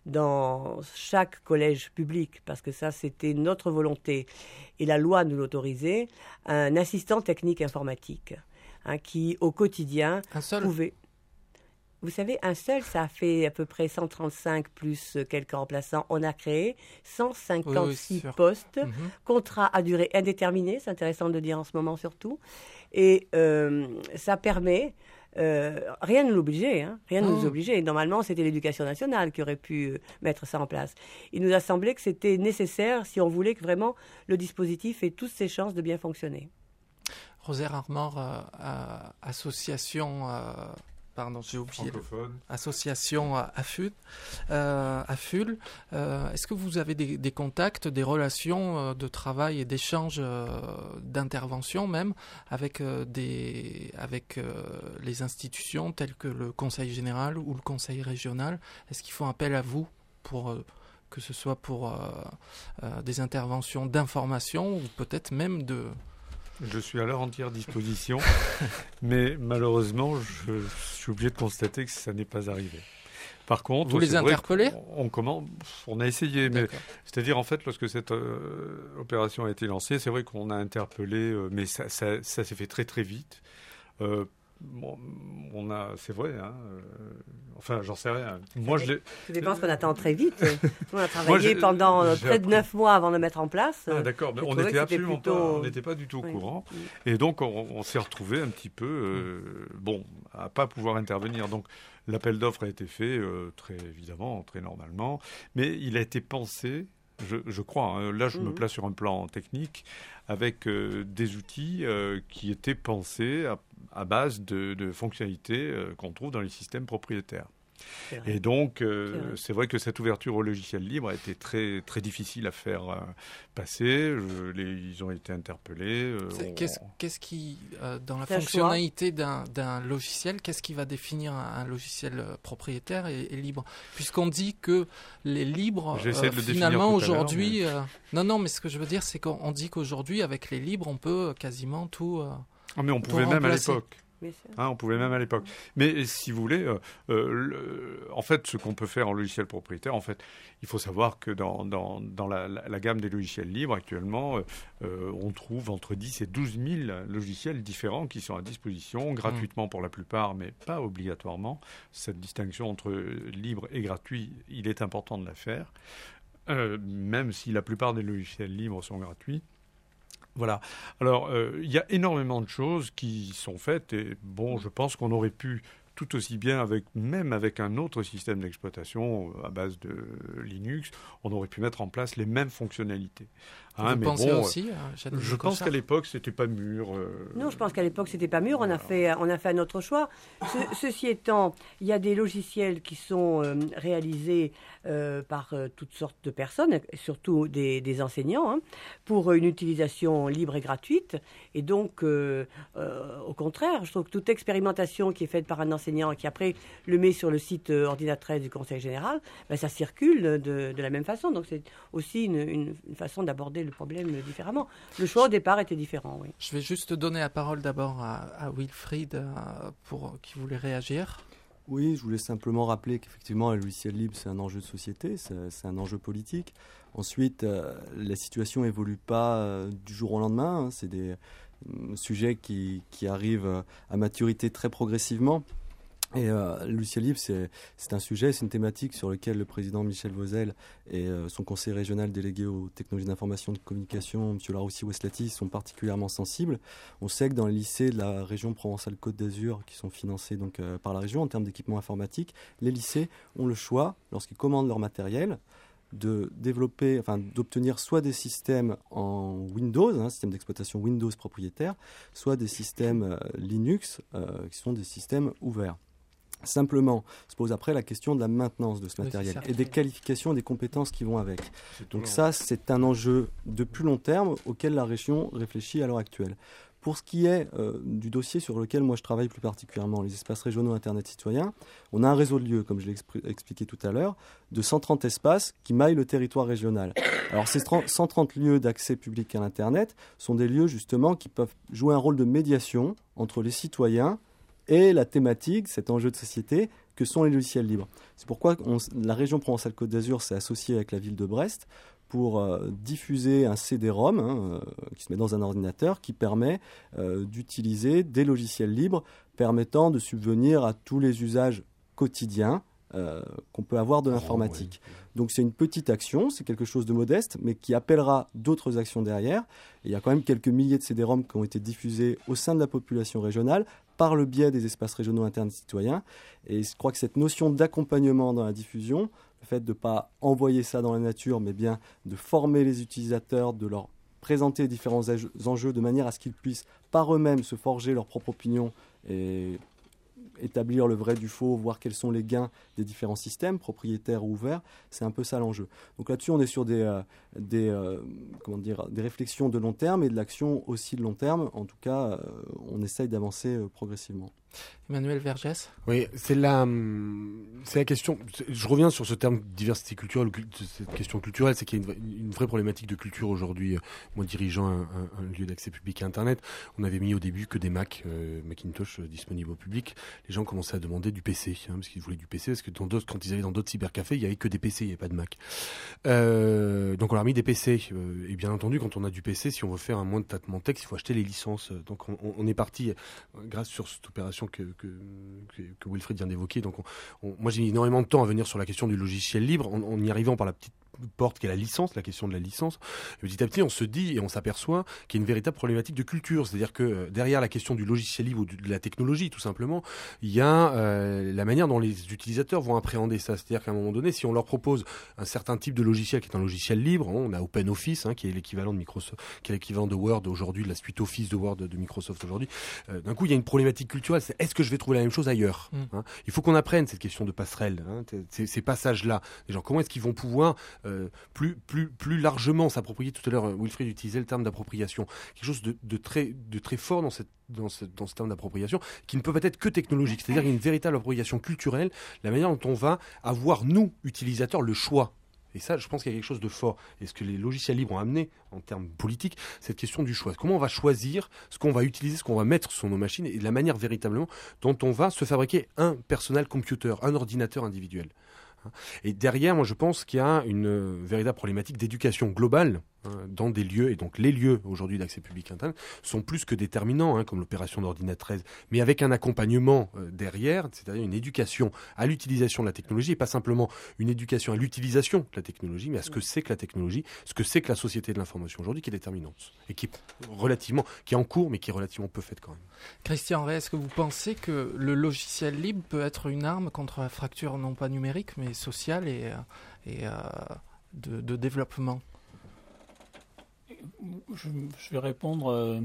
dans chaque collège public, parce que ça, c'était notre volonté, et la loi nous l'autorisait, un assistant technique informatique hein, qui, au quotidien, un seul pouvait... Vous savez, un seul, ça a fait à peu près cent trente-cinq plus quelques remplaçants. On a créé cent cinquante-six oui, oui, postes, mmh. contrat à durée indéterminée, c'est intéressant de le dire en ce moment surtout. Et euh, ça permet, euh, rien ne l'obligeait, hein, rien ne oh. nous obligeait. Normalement, c'était l'Éducation nationale qui aurait pu euh, mettre ça en place. Il nous a semblé que c'était nécessaire si on voulait que vraiment le dispositif ait toutes ses chances de bien fonctionner. Rosaire Armor, euh, euh, association... Euh, Pardon, j'ai oublié. Association AFUL. Euh, AFUL. Euh, est-ce que vous avez des, des contacts, des relations euh, de travail et d'échanges, euh, d'intervention même, avec, euh, des, avec euh, les institutions telles que le Conseil général ou le Conseil régional? Est-ce qu'ils font appel à vous pour... Euh, que ce soit pour euh, euh, des interventions d'information ou peut-être même de... Je suis à leur entière disposition, mais malheureusement, je, je suis obligé de constater que ça n'est pas arrivé. Par contre, vous les interpellez ? on, on, comment, on a essayé, mais D'accord. C'est-à-dire en fait, lorsque cette euh, opération a été lancée, c'est vrai qu'on a interpellé, euh, mais ça, ça, ça s'est fait très très vite. Euh, Bon, on a, c'est vrai, hein, euh, enfin, j'en sais rien. Moi, je, je pense qu'on attend très vite. On a travaillé Moi, pendant euh, près de neuf mois avant de le mettre en place. Ah, d'accord, mais on n'était absolument plutôt... pas, on n'était pas du tout au oui. courant. Oui. Et donc, on, on s'est retrouvé un petit peu, euh, bon, à pas pouvoir intervenir. Donc, l'appel d'offres a été fait euh, très évidemment, très normalement, mais il a été pensé. Je, je crois, hein, là je mmh. me place sur un plan technique, avec euh, des outils euh, qui étaient pensés à, à base de, de fonctionnalités euh, qu'on trouve dans les systèmes propriétaires. Et donc, euh, c'est, vrai. c'est vrai que cette ouverture au logiciel libre a été très, très difficile à faire euh, passer. Je, les, ils ont été interpellés. Euh, on... qu'est-ce, qu'est-ce qui, euh, dans la c'est fonctionnalité d'un, d'un logiciel, qu'est-ce qui va définir un, un logiciel propriétaire et, et libre ? Puisqu'on dit que les libres, euh, finalement, aujourd'hui... Mais... Euh, non, non, mais ce que je veux dire, c'est qu'on dit qu'aujourd'hui, avec les libres, on peut quasiment tout... Euh, ah, mais on pouvait même remplacer. À l'époque. Hein, on pouvait même à l'époque. Mais si vous voulez, euh, euh, le, en fait, ce qu'on peut faire en logiciel propriétaire, en fait, il faut savoir que dans, dans, dans la, la, la gamme des logiciels libres, actuellement, euh, on trouve entre dix et douze mille logiciels différents qui sont à disposition, gratuitement pour la plupart, mais pas obligatoirement. Cette distinction entre libre et gratuit, il est important de la faire, euh, même si la plupart des logiciels libres sont gratuits. Voilà. Alors, euh, il y a énormément de choses qui sont faites et bon, je pense qu'on aurait pu tout aussi bien, avec, même avec un autre système d'exploitation à base de Linux, on aurait pu mettre en place les mêmes fonctionnalités. Hein, Vous mais pensez bon, aussi euh, Je pense qu'à l'époque, c'était pas mûr. Euh... Non, je pense qu'à l'époque, c'était pas mûr. On a fait, on a fait un autre choix. Ce, ceci étant, il y a des logiciels qui sont euh, réalisés euh, par euh, toutes sortes de personnes, surtout des, des enseignants, hein, pour une utilisation libre et gratuite. Et donc, euh, euh, au contraire, je trouve que toute expérimentation qui est faite par un enseignant qui après le met sur le site euh, ordinatrice du Conseil général, ben, ça circule de, de la même façon. Donc c'est aussi une, une, une façon d'aborder le problème différemment. Le choix au départ était différent, oui. Je vais juste donner la parole d'abord à, à Wilfried euh, pour, qui voulait réagir. Oui, je voulais simplement rappeler qu'effectivement, le logiciel libre, c'est un enjeu de société, c'est, c'est un enjeu politique. Ensuite, euh, la situation n'évolue pas euh, du jour au lendemain. Hein, c'est des euh, sujets qui, qui arrivent à maturité très progressivement. Et euh, le logiciel libre, c'est, c'est un sujet, c'est une thématique sur laquelle le président Michel Vauzel et euh, son conseil régional délégué aux technologies d'information et de communication, M. Laroussi-Weslati, sont particulièrement sensibles. On sait que dans les lycées de la région Provence-Alpes-Côte d'Azur, qui sont financés donc, euh, par la région en termes d'équipement informatique, les lycées ont le choix, lorsqu'ils commandent leur matériel, de développer, enfin d'obtenir soit des systèmes en Windows, hein, système d'exploitation Windows propriétaire, soit des systèmes euh, Linux, euh, qui sont des systèmes ouverts. Simplement, se pose après la question de la maintenance de ce matériel oui, et des qualifications et des compétences qui vont avec. Donc ça, c'est un enjeu de plus long terme auquel la région réfléchit à l'heure actuelle. Pour ce qui est euh, du dossier sur lequel moi je travaille plus particulièrement, les espaces régionaux Internet citoyens, on a un réseau de lieux, comme je l'ai expr- expliqué tout à l'heure, de cent trente espaces qui maillent le territoire régional. Alors ces cent trente lieux d'accès public à l'Internet sont des lieux justement qui peuvent jouer un rôle de médiation entre les citoyens et la thématique, cet enjeu de société, que sont les logiciels libres. C'est pourquoi on, la région Provence-Alpes-Côte d'Azur s'est associée avec la ville de Brest pour euh, diffuser un C D-ROM hein, euh, qui se met dans un ordinateur qui permet euh, d'utiliser des logiciels libres permettant de subvenir à tous les usages quotidiens euh, qu'on peut avoir de l'informatique. Oh, oui. Donc c'est une petite action, c'est quelque chose de modeste, mais qui appellera d'autres actions derrière. Et il y a quand même quelques milliers de C D-ROM qui ont été diffusés au sein de la population régionale par le biais des espaces régionaux Internet citoyens. Et je crois que cette notion d'accompagnement dans la diffusion, le fait de ne pas envoyer ça dans la nature, mais bien de former les utilisateurs, de leur présenter les différents enjeux de manière à ce qu'ils puissent par eux-mêmes se forger leur propre opinion et établir le vrai du faux, voir quels sont les gains des différents systèmes, propriétaires ou ouverts. C'est un peu ça l'enjeu. Donc là-dessus, on est sur des, euh, des, euh, comment dire, des réflexions de long terme et de l'action aussi de long terme. En tout cas, euh, on essaye d'avancer euh, progressivement. Emmanuel Vergès ? Oui, c'est la, c'est la question. Je reviens sur ce terme diversité culturelle, cette question culturelle, c'est qu'il y a une, une vraie problématique de culture aujourd'hui. Moi, dirigeant un, un, un lieu d'accès public à Internet, on avait mis au début que des Mac, euh, Macintosh euh, disponibles au public. Les gens commençaient à demander du P C, hein, parce qu'ils voulaient du P C, parce que dans d'autres, quand ils allaient dans d'autres cybercafés, il y avait que des P C, il n'y avait pas de Mac. Euh, donc on leur a mis des P C. Euh, et bien entendu, quand on a du P C, si on veut faire un moins de traitement de texte, il faut acheter les licences. Donc on, on est parti, euh, grâce sur cette opération que, que, que, que Wilfried vient d'évoquer. Donc on, on, moi j'ai mis énormément de temps à venir sur la question du logiciel libre, en, en y arrivant par la petite porte qui est la licence, la question de la licence. Et petit à petit, on se dit et on s'aperçoit qu'il y a une véritable problématique de culture. C'est-à-dire que euh, derrière la question du logiciel libre ou de la technologie, tout simplement, il y a euh, la manière dont les utilisateurs vont appréhender ça. C'est-à-dire qu'à un moment donné, si on leur propose un certain type de logiciel qui est un logiciel libre, on a OpenOffice, hein, qui est l'équivalent de Microsoft, qui est l'équivalent de Word aujourd'hui, de la suite Office de Word de Microsoft aujourd'hui. Euh, d'un coup, il y a une problématique culturelle. C'est est-ce que je vais trouver la même chose ailleurs, mmh. hein. Il faut qu'on apprenne cette question de passerelle, hein, ces, ces passages-là. Les gens, comment est-ce qu'ils vont pouvoir euh, plus Plus, plus largement s'approprier. Tout à l'heure, Wilfried utilisait le terme d'appropriation. Quelque chose de, de, très, de très fort dans, cette, dans, ce, dans ce terme d'appropriation, qui ne peut être que technologique. C'est-à-dire une véritable appropriation culturelle, la manière dont on va avoir, nous, utilisateurs, le choix. Et ça, je pense qu'il y a quelque chose de fort. Et ce que les logiciels libres ont amené, en termes politiques, cette question du choix. Comment on va choisir ce qu'on va utiliser, ce qu'on va mettre sur nos machines, et de la manière véritablement dont on va se fabriquer un personal computer, un ordinateur individuel. Et derrière, moi, je pense qu'il y a une véritable problématique d'éducation globale hein, dans des lieux. Et donc, les lieux, aujourd'hui, d'accès public Internet, sont plus que déterminants, hein, comme l'opération d'Ordinate treize, mais avec un accompagnement euh, derrière, c'est-à-dire une éducation à l'utilisation de la technologie, et pas simplement une éducation à l'utilisation de la technologie, mais à ce que c'est que la technologie, ce que c'est que la société de l'information aujourd'hui, qui est déterminante, et qui est relativement, qui est en cours, mais qui est relativement peu faite quand même. Christian Rey, est-ce que vous pensez que le logiciel libre peut être une arme contre la fracture non pas numérique, mais sociale et, et euh, de, de développement ? je, je vais répondre euh,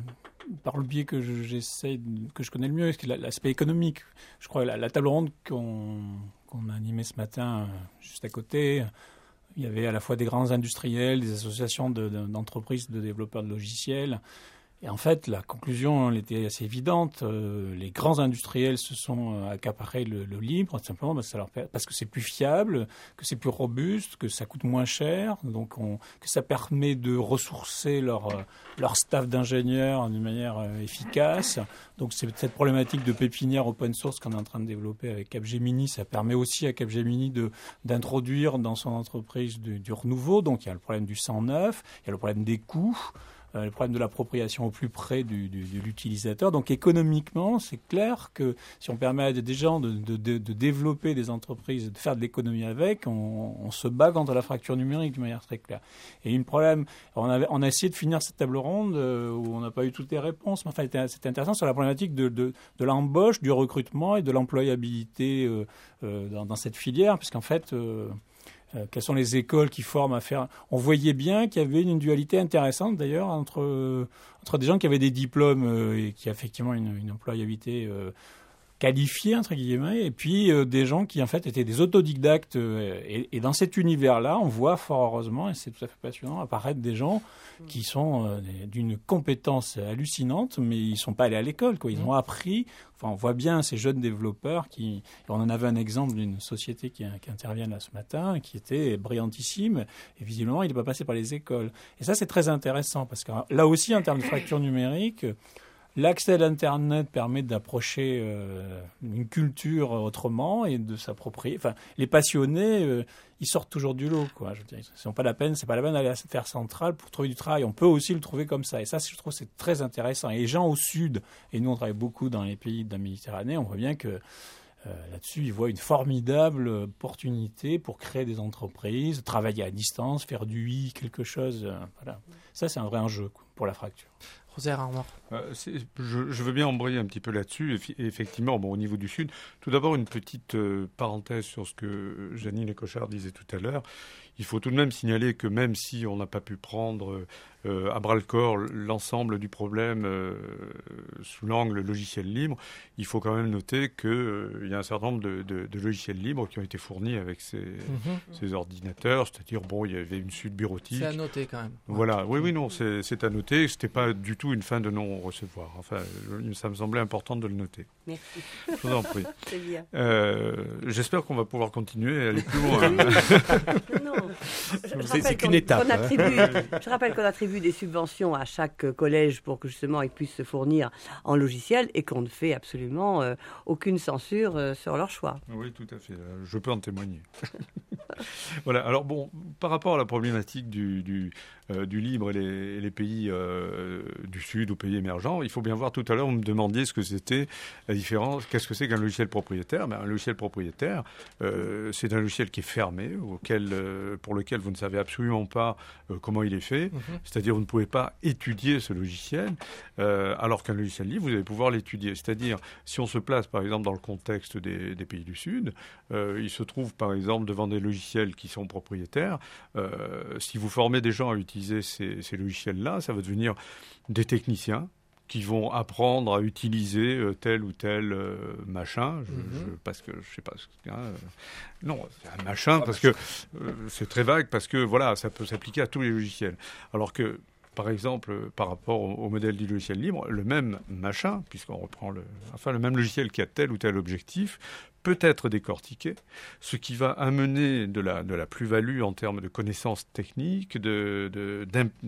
par le biais que je, j'essaie, de, que je connais le mieux, l'aspect économique. Je crois que la, la table ronde qu'on, qu'on a animée ce matin, juste à côté, il y avait à la fois des grands industriels, des associations de, de, d'entreprises de développeurs de logiciels. Et en fait, la conclusion elle était assez évidente. Euh, les grands industriels se sont euh, accaparés le, le libre, tout simplement parce que, ça leur, parce que c'est plus fiable, que c'est plus robuste, que ça coûte moins cher, donc on, que ça permet de ressourcer leur, euh, leur staff d'ingénieurs d'une manière euh, efficace. Donc c'est cette problématique de pépinière open source qu'on est en train de développer avec Capgemini. Ça permet aussi à Capgemini de, d'introduire dans son entreprise du, du renouveau. Donc il y a le problème du sang neuf, il y a le problème des coûts. Euh, le problème de l'appropriation au plus près du, du, de l'utilisateur. Donc économiquement, c'est clair que si on permet à des gens de, de, de, de développer des entreprises, de faire de l'économie avec, on, on se bat contre la fracture numérique de manière très claire. Et une problème, on, avait, on a essayé de finir cette table ronde euh, où on n'a pas eu toutes les réponses, mais enfin c'était intéressant sur la problématique de, de, de l'embauche, du recrutement et de l'employabilité euh, euh, dans, dans cette filière, puisqu'en fait... Euh, Euh, quelles sont les écoles qui forment à faire... On voyait bien qu'il y avait une dualité intéressante, d'ailleurs, entre, euh, entre des gens qui avaient des diplômes euh, et qui, effectivement, une, une employabilité euh, qualifiés, entre guillemets, et puis euh, des gens qui, en fait, étaient des autodidactes. Euh, et, et dans cet univers-là, on voit fort heureusement, et c'est tout à fait passionnant, apparaître des gens qui sont euh, d'une compétence hallucinante, mais ils ne sont pas allés à l'école, quoi. Ils ont appris... Enfin, on voit bien ces jeunes développeurs qui... On en avait un exemple d'une société qui, qui intervient là ce matin, qui était brillantissime, et visiblement, il n'est pas passé par les écoles. Et ça, c'est très intéressant, parce que là aussi, en termes de fracture numérique... L'accès à l'Internet permet d'approcher euh, une culture autrement et de s'approprier. Enfin, les passionnés, euh, ils sortent toujours du lot, quoi. Je veux dire, c'est pas la peine, c'est pas la peine d'aller à cette Terre centrale pour trouver du travail. On peut aussi le trouver comme ça. Et ça, je trouve, c'est très intéressant. Et les gens au sud, et nous, on travaille beaucoup dans les pays de la Méditerranée, on voit bien que euh, là-dessus, ils voient une formidable opportunité pour créer des entreprises, travailler à distance, faire du i, quelque chose. Euh, voilà. Ça, c'est un vrai enjeu, quoi, pour la fracture. José Armand. Euh, je, je veux bien embrayer un petit peu là-dessus. Et, effectivement, bon, au niveau du Sud, tout d'abord une petite euh, parenthèse sur ce que Janine Lécochard disait tout à l'heure. il faut tout de même signaler que même si on n'a pas pu prendre euh, à bras-le-corps l'ensemble du problème euh, sous l'angle logiciel libre, il faut quand même noter qu'il euh, y a un certain nombre de, de, de logiciels libres qui ont été fournis avec ces, mm-hmm. ces ordinateurs, c'est-à-dire, bon, il y avait une suite bureautique. C'est à noter quand même. Voilà, oui, oui, non, c'est, c'est à noter. Ce n'était pas du tout une fin de non-recevoir. Enfin, ça me semblait important de le noter. Merci. Je vous en prie. C'est bien. Euh, j'espère qu'on va pouvoir continuer à aller plus loin. non. Je, je c'est, c'est qu'une étape. Qu'on attribue, je rappelle qu'on attribue des subventions à chaque collège pour que justement ils puissent se fournir en logiciel et qu'on ne fait absolument euh, aucune censure euh, sur leur choix. Oui, tout à fait. Je peux en témoigner. Voilà. Alors bon, par rapport à la problématique du, du, euh, du libre et les, et les pays euh, du Sud ou pays émergents, il faut bien voir, tout à l'heure, vous me demandiez ce que c'était la différence, qu'est-ce que c'est qu'un logiciel propriétaire. Ben, un logiciel propriétaire, euh, c'est un logiciel qui est fermé, auquel, euh, pour lequel vous ne savez absolument pas euh, comment il est fait. Mm-hmm. C'est-à-dire, vous ne pouvez pas étudier ce logiciel, euh, alors qu'un logiciel libre, vous allez pouvoir l'étudier. C'est-à-dire, si on se place, par exemple, dans le contexte des, des pays du Sud, euh, il se trouve, par exemple, devant des logiciels qui sont propriétaires. Euh, si vous formez des gens à utiliser ces, ces logiciels-là, ça va devenir des techniciens qui vont apprendre à utiliser euh, tel ou tel euh, machin, je, mm-hmm. je, parce que je sais pas, hein, euh, non, c'est un machin, parce que euh, c'est très vague, parce que voilà, ça peut s'appliquer à tous les logiciels. Alors que, par exemple, par rapport au, au modèle du logiciel libre, le même machin, puisqu'on reprend le, enfin le même logiciel qui a tel ou tel objectif, peut être décortiqué, ce qui va amener de la, de la plus-value en termes de connaissances techniques, de, de,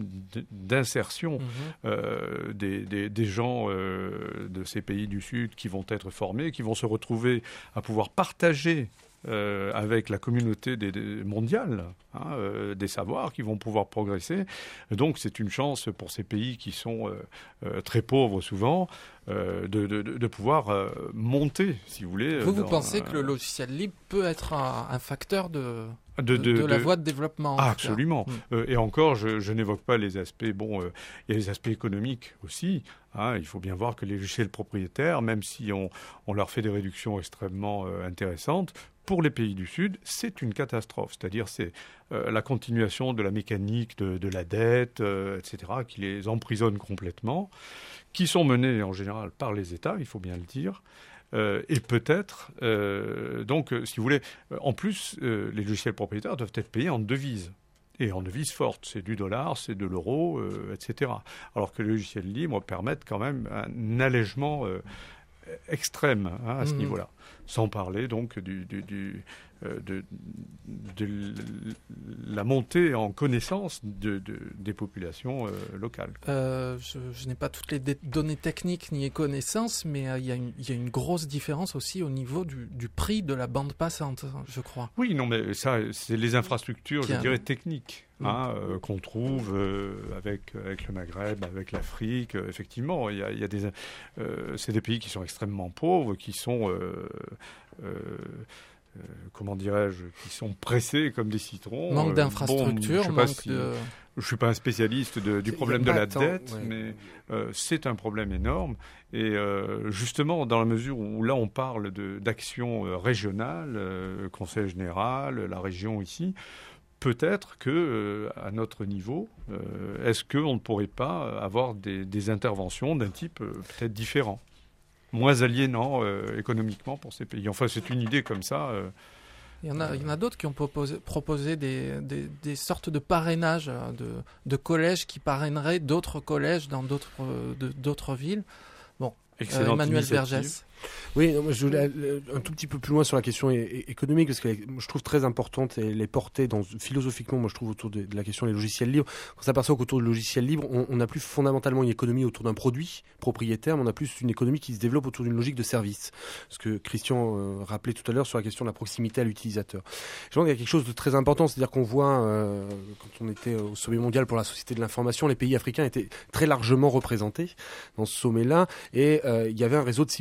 d'insertion mmh. euh, des, des, des gens euh, de ces pays du Sud qui vont être formés, qui vont se retrouver à pouvoir partager Euh, avec la communauté des, des mondiale, hein, euh, des savoirs qui vont pouvoir progresser. Donc c'est une chance pour ces pays qui sont euh, euh, très pauvres souvent euh, de, de, de pouvoir euh, monter, si vous voulez. Vous, vous dans, pensez euh, que le logiciel libre peut être un, un facteur de... De, de, de, de la de... voie de développement. Ah, absolument. Mmh. Euh, et encore, je, je n'évoque pas les aspects. Bon, euh, il y a les aspects économiques aussi. Hein, il faut bien voir que les logiciels propriétaires, même si on, on leur fait des réductions extrêmement euh, intéressantes, pour les pays du Sud, c'est une catastrophe. C'est-à-dire, c'est euh, la continuation de la mécanique de, de la dette, euh, et cetera, qui les emprisonne complètement, qui sont menées en général par les États, il faut bien le dire. Euh, et peut-être, euh, donc, euh, si vous voulez, euh, en plus, euh, les logiciels propriétaires doivent être payés en devises. Et en devises fortes. C'est du dollar, c'est de l'euro, euh, et cetera. Alors que les logiciels libres permettent quand même un allègement euh, extrême hein, à ce mmh. niveau-là. Sans parler donc du... du, du euh, de, de, de la montée en connaissance de, de, des populations euh, locales. Euh, je, je n'ai pas toutes les dé- données techniques ni les connaissances, mais euh, il y a une, y a une grosse différence aussi au niveau du, du prix de la bande passante, je crois. Oui, non, mais ça, c'est les infrastructures, Qui je a... dirais, techniques. Hein, euh, qu'on trouve euh, avec, avec le Maghreb, avec l'Afrique. Euh, effectivement, il y a, il y a des, euh, c'est des pays qui sont extrêmement pauvres, qui sont, euh, euh, euh, comment dirais-je, qui sont pressés comme des citrons. Manque d'infrastructures, bon, manque si, de... Je ne suis pas un spécialiste de, du problème de la tant, dette, ouais. mais euh, c'est un problème énorme. Et euh, justement, dans la mesure où là, on parle de, d'action euh, régionale, euh, Conseil général, la région ici, peut-être que, euh, à notre niveau, euh, est-ce qu'on ne pourrait pas avoir des, des interventions d'un type euh, peut-être différent, moins aliénant euh, économiquement pour ces pays. Enfin, c'est une idée comme ça. Euh, il y en a, il y en a d'autres qui ont proposé, proposé des, des, des sortes de parrainage de, de collèges qui parraineraient d'autres collèges dans d'autres, de, d'autres villes. Bon, euh, Emmanuel Vergès. Oui, non, je voulais un tout petit peu plus loin sur la question é- économique, parce que je trouve très importante et les portées dans, philosophiquement, moi je trouve autour de, de la question des logiciels libres. On s'aperçoit qu'autour du logiciel libre, on n'a plus fondamentalement une économie autour d'un produit propriétaire, mais on a plus une économie qui se développe autour d'une logique de service. Ce que Christian euh, rappelait tout à l'heure sur la question de la proximité à l'utilisateur. Je pense qu'il y a quelque chose de très important, c'est-à-dire qu'on voit, euh, quand on était au sommet mondial pour la société de l'information, les pays africains étaient très largement représentés dans ce sommet-là, et euh, il y avait un réseau de cybercafés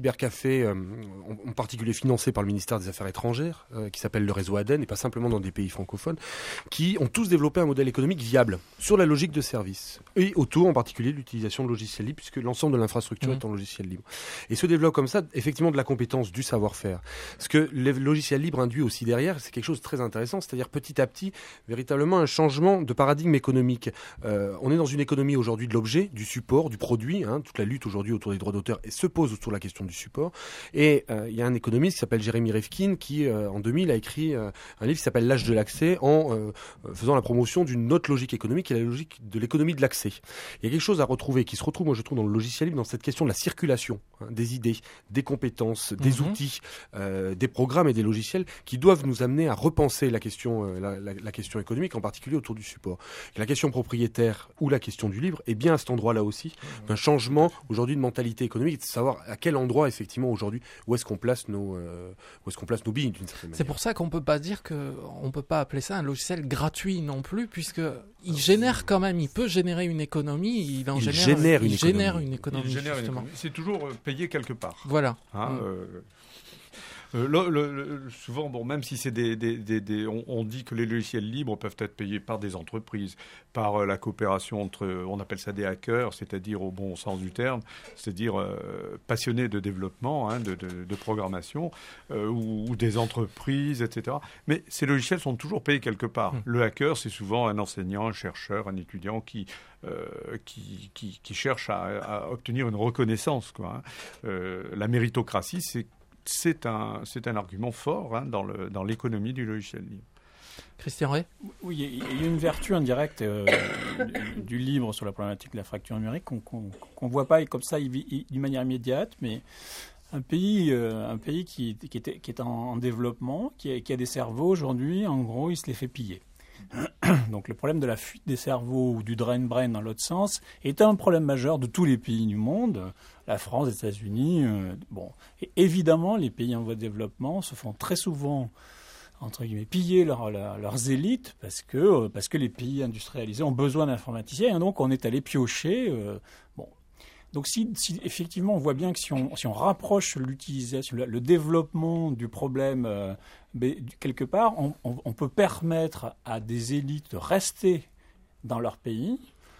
fait, euh, en, en particulier financés par le ministère des Affaires étrangères, euh, qui s'appelle le réseau ADEN, et pas simplement dans des pays francophones, qui ont tous développé un modèle économique viable sur la logique de service, et autour en particulier de l'utilisation de logiciels libres, puisque l'ensemble de l'infrastructure mmh. est en logiciel libre. Et se développe comme ça, effectivement, de la compétence, du savoir-faire. Ce que le logiciel libre induit aussi derrière, c'est quelque chose de très intéressant, c'est-à-dire petit à petit, véritablement un changement de paradigme économique. Euh, on est dans une économie aujourd'hui de l'objet, du support, du produit, hein, toute la lutte aujourd'hui autour des droits d'auteur se pose autour de la question du support. Et il euh, y a un économiste qui s'appelle Jérémy Rifkin qui, euh, en deux mille, a écrit euh, un livre qui s'appelle L'âge de l'accès, en euh, faisant la promotion d'une autre logique économique, qui est la logique de l'économie de l'accès. Il y a quelque chose à retrouver, qui se retrouve, moi je trouve, dans le logiciel libre, dans cette question de la circulation, hein, des idées, des compétences, des mmh. outils, euh, des programmes et des logiciels qui doivent nous amener à repenser la question, euh, la, la, la question économique, en particulier autour du support. Et la question propriétaire ou la question du libre est bien à cet endroit-là aussi, mmh. un changement aujourd'hui de mentalité économique, de savoir à quel endroit effectivement aujourd'hui, où est-ce qu'on place nos, euh, où est-ce qu'on place nos billes d'une certaine manière. C'est pour ça qu'on peut pas dire que, on peut pas appeler ça un logiciel gratuit non plus, puisque il génère quand même, il peut générer une économie, il en il génère, génère, il une, génère économie. une économie. Il génère justement. une économie. C'est toujours euh, payé quelque part. Voilà. Hein, mmh. euh, Euh, le, le, le, souvent, bon, même si c'est des, des, des, des on, on dit que les logiciels libres peuvent être payés par des entreprises, par euh, la coopération entre, on appelle ça des hackers, c'est-à-dire au bon sens du terme, c'est-à-dire euh, passionnés de développement, hein, de, de, de programmation, euh, ou, ou des entreprises, et cetera. Mais ces logiciels sont toujours payés quelque part. Mmh. Le hacker, c'est souvent un enseignant, un chercheur, un étudiant qui Euh, qui, qui, qui cherche à, à obtenir une reconnaissance, quoi, hein. Euh, la méritocratie, c'est C'est un, c'est un argument fort, hein, dans, le, dans l'économie du logiciel libre. Christian Rey ? Oui, il y a une vertu indirecte euh, du livre sur la problématique de la fracture numérique qu'on qu'on, qu'on voit pas comme ça d'une manière immédiate, mais un pays, euh, un pays qui, qui, est, qui est en, en développement, qui a, qui a des cerveaux aujourd'hui, en gros, il se les fait piller. Donc le problème de la fuite des cerveaux ou du drain brain dans l'autre sens est un problème majeur de tous les pays du monde, la France, les États-Unis. Euh, bon, et évidemment, les pays en voie de développement se font très souvent, entre guillemets, piller leur, leur, leurs élites parce que, parce que les pays industrialisés ont besoin d'informaticiens, et donc on est allé piocher. Euh, bon. Donc si, si effectivement on voit bien que si on, si on rapproche l'utilisation, le, le développement du problème euh, quelque part, on, on, on peut permettre à des élites de rester dans leur pays.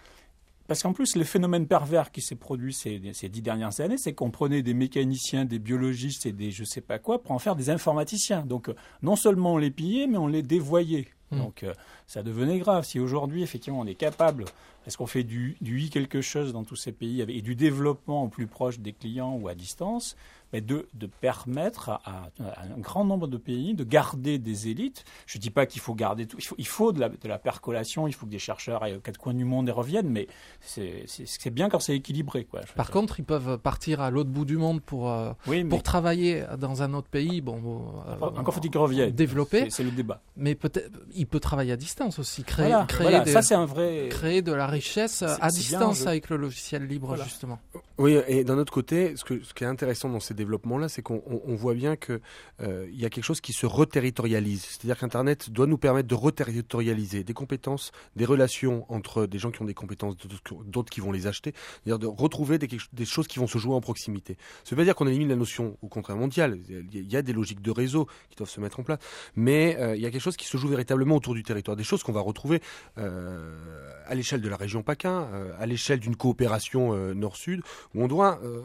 Parce qu'en plus, le phénomène pervers qui s'est produit ces, ces dix dernières années, c'est qu'on prenait des mécaniciens, des biologistes et des je sais pas quoi pour en faire des informaticiens. Donc non seulement on les pillait, mais on les dévoyait. Mmh. Donc euh, ça devenait grave. Si aujourd'hui, effectivement, on est capable, est-ce qu'on fait du, du i quelque chose dans tous ces pays et du développement au plus proche des clients ou à distance, mais de, de permettre à, à un grand nombre de pays de garder des élites. Je ne dis pas qu'il faut garder tout. Il faut, il faut de, la, de la percolation, il faut que des chercheurs aillent aux quatre coins du monde et reviennent, mais c'est, c'est, c'est bien quand c'est équilibré, quoi. Par dire. contre, ils peuvent partir à l'autre bout du monde pour, euh, oui, pour travailler dans un autre pays. Bon, euh, encore, encore faut-il qu'ils reviennent. Développer. C'est, c'est le débat. Mais peut-être, il peut travailler à distance aussi. Créer, voilà, créer, voilà, des, ça, c'est un vrai... créer de la richesse c'est, à c'est distance bien, avec le logiciel libre, voilà. justement. Oui, et d'un autre côté, ce, que, ce qui est intéressant dans ces développements-là, c'est qu'on on, on voit bien qu'il euh, y a quelque chose qui se reterritorialise. C'est-à-dire qu'Internet doit nous permettre de reterritorialiser des compétences, des relations entre des gens qui ont des compétences, d'autres qui vont les acheter, c'est-à-dire de retrouver des, des choses qui vont se jouer en proximité. Ça veut pas dire qu'on élimine la notion, au contraire, mondiale. Il y a des logiques de réseau qui doivent se mettre en place, mais euh, il y a quelque chose qui se joue véritablement autour du territoire, des choses qu'on va retrouver euh, à l'échelle de la région PACA, euh, à l'échelle d'une coopération euh, nord-sud, où on doit, euh,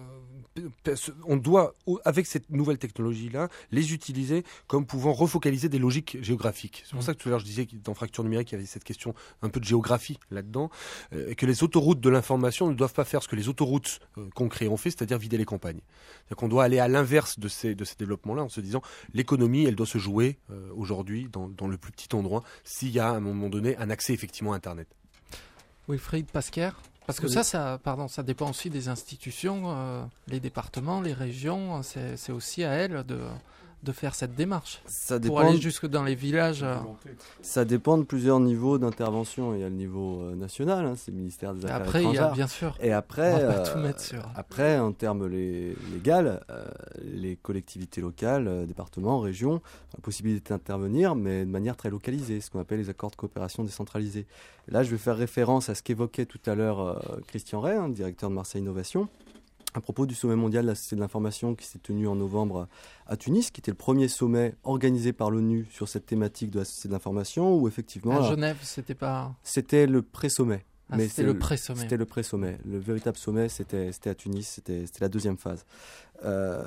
on doit, avec cette nouvelle technologie-là, les utiliser comme pouvant refocaliser des logiques géographiques. C'est pour ça que tout à l'heure je disais que dans Fracture numérique, il y avait cette question un peu de géographie là-dedans, euh, et que les autoroutes de l'information ne doivent pas faire ce que les autoroutes euh, qu'on crée ont fait, c'est-à-dire vider les campagnes. C'est-à-dire qu'on doit aller à l'inverse de ces, de ces développements-là en se disant l'économie, elle doit se jouer euh, aujourd'hui dans, dans le plus petit endroit s'il y a à un moment donné un accès effectivement à Internet. Wilfried Pasquier. Parce que oui. ça, ça, pardon, ça dépend aussi des institutions, euh, les départements, les régions. C'est, c'est aussi à elles de, de faire cette démarche ça pour dépend, aller jusque dans les villages. Euh... Ça dépend de plusieurs niveaux d'intervention. Il y a le niveau euh, national, hein, c'est le ministère des Affaires après, étrangères. Il y a, bien sûr. Et après, on va pas euh, tout mettre sur. Après, en termes les, légaux, euh, les collectivités locales, euh, départements, régions, ont la possibilité d'intervenir, mais de manière très localisée, ce qu'on appelle les accords de coopération décentralisés. Là, je vais faire référence à ce qu'évoquait tout à l'heure euh, Christian Rey, hein, directeur de Marseille Innovation. à propos du sommet mondial de la société de l'information qui s'est tenu en novembre à Tunis, qui était le premier sommet organisé par l'ONU sur cette thématique de la société de l'information, où effectivement... À Genève, c'était pas... C'était le pré-sommet. Ah, mais c'était le pré-sommet. C'était le pré-sommet. Le véritable sommet, c'était, c'était à Tunis, c'était, c'était la deuxième phase. Euh,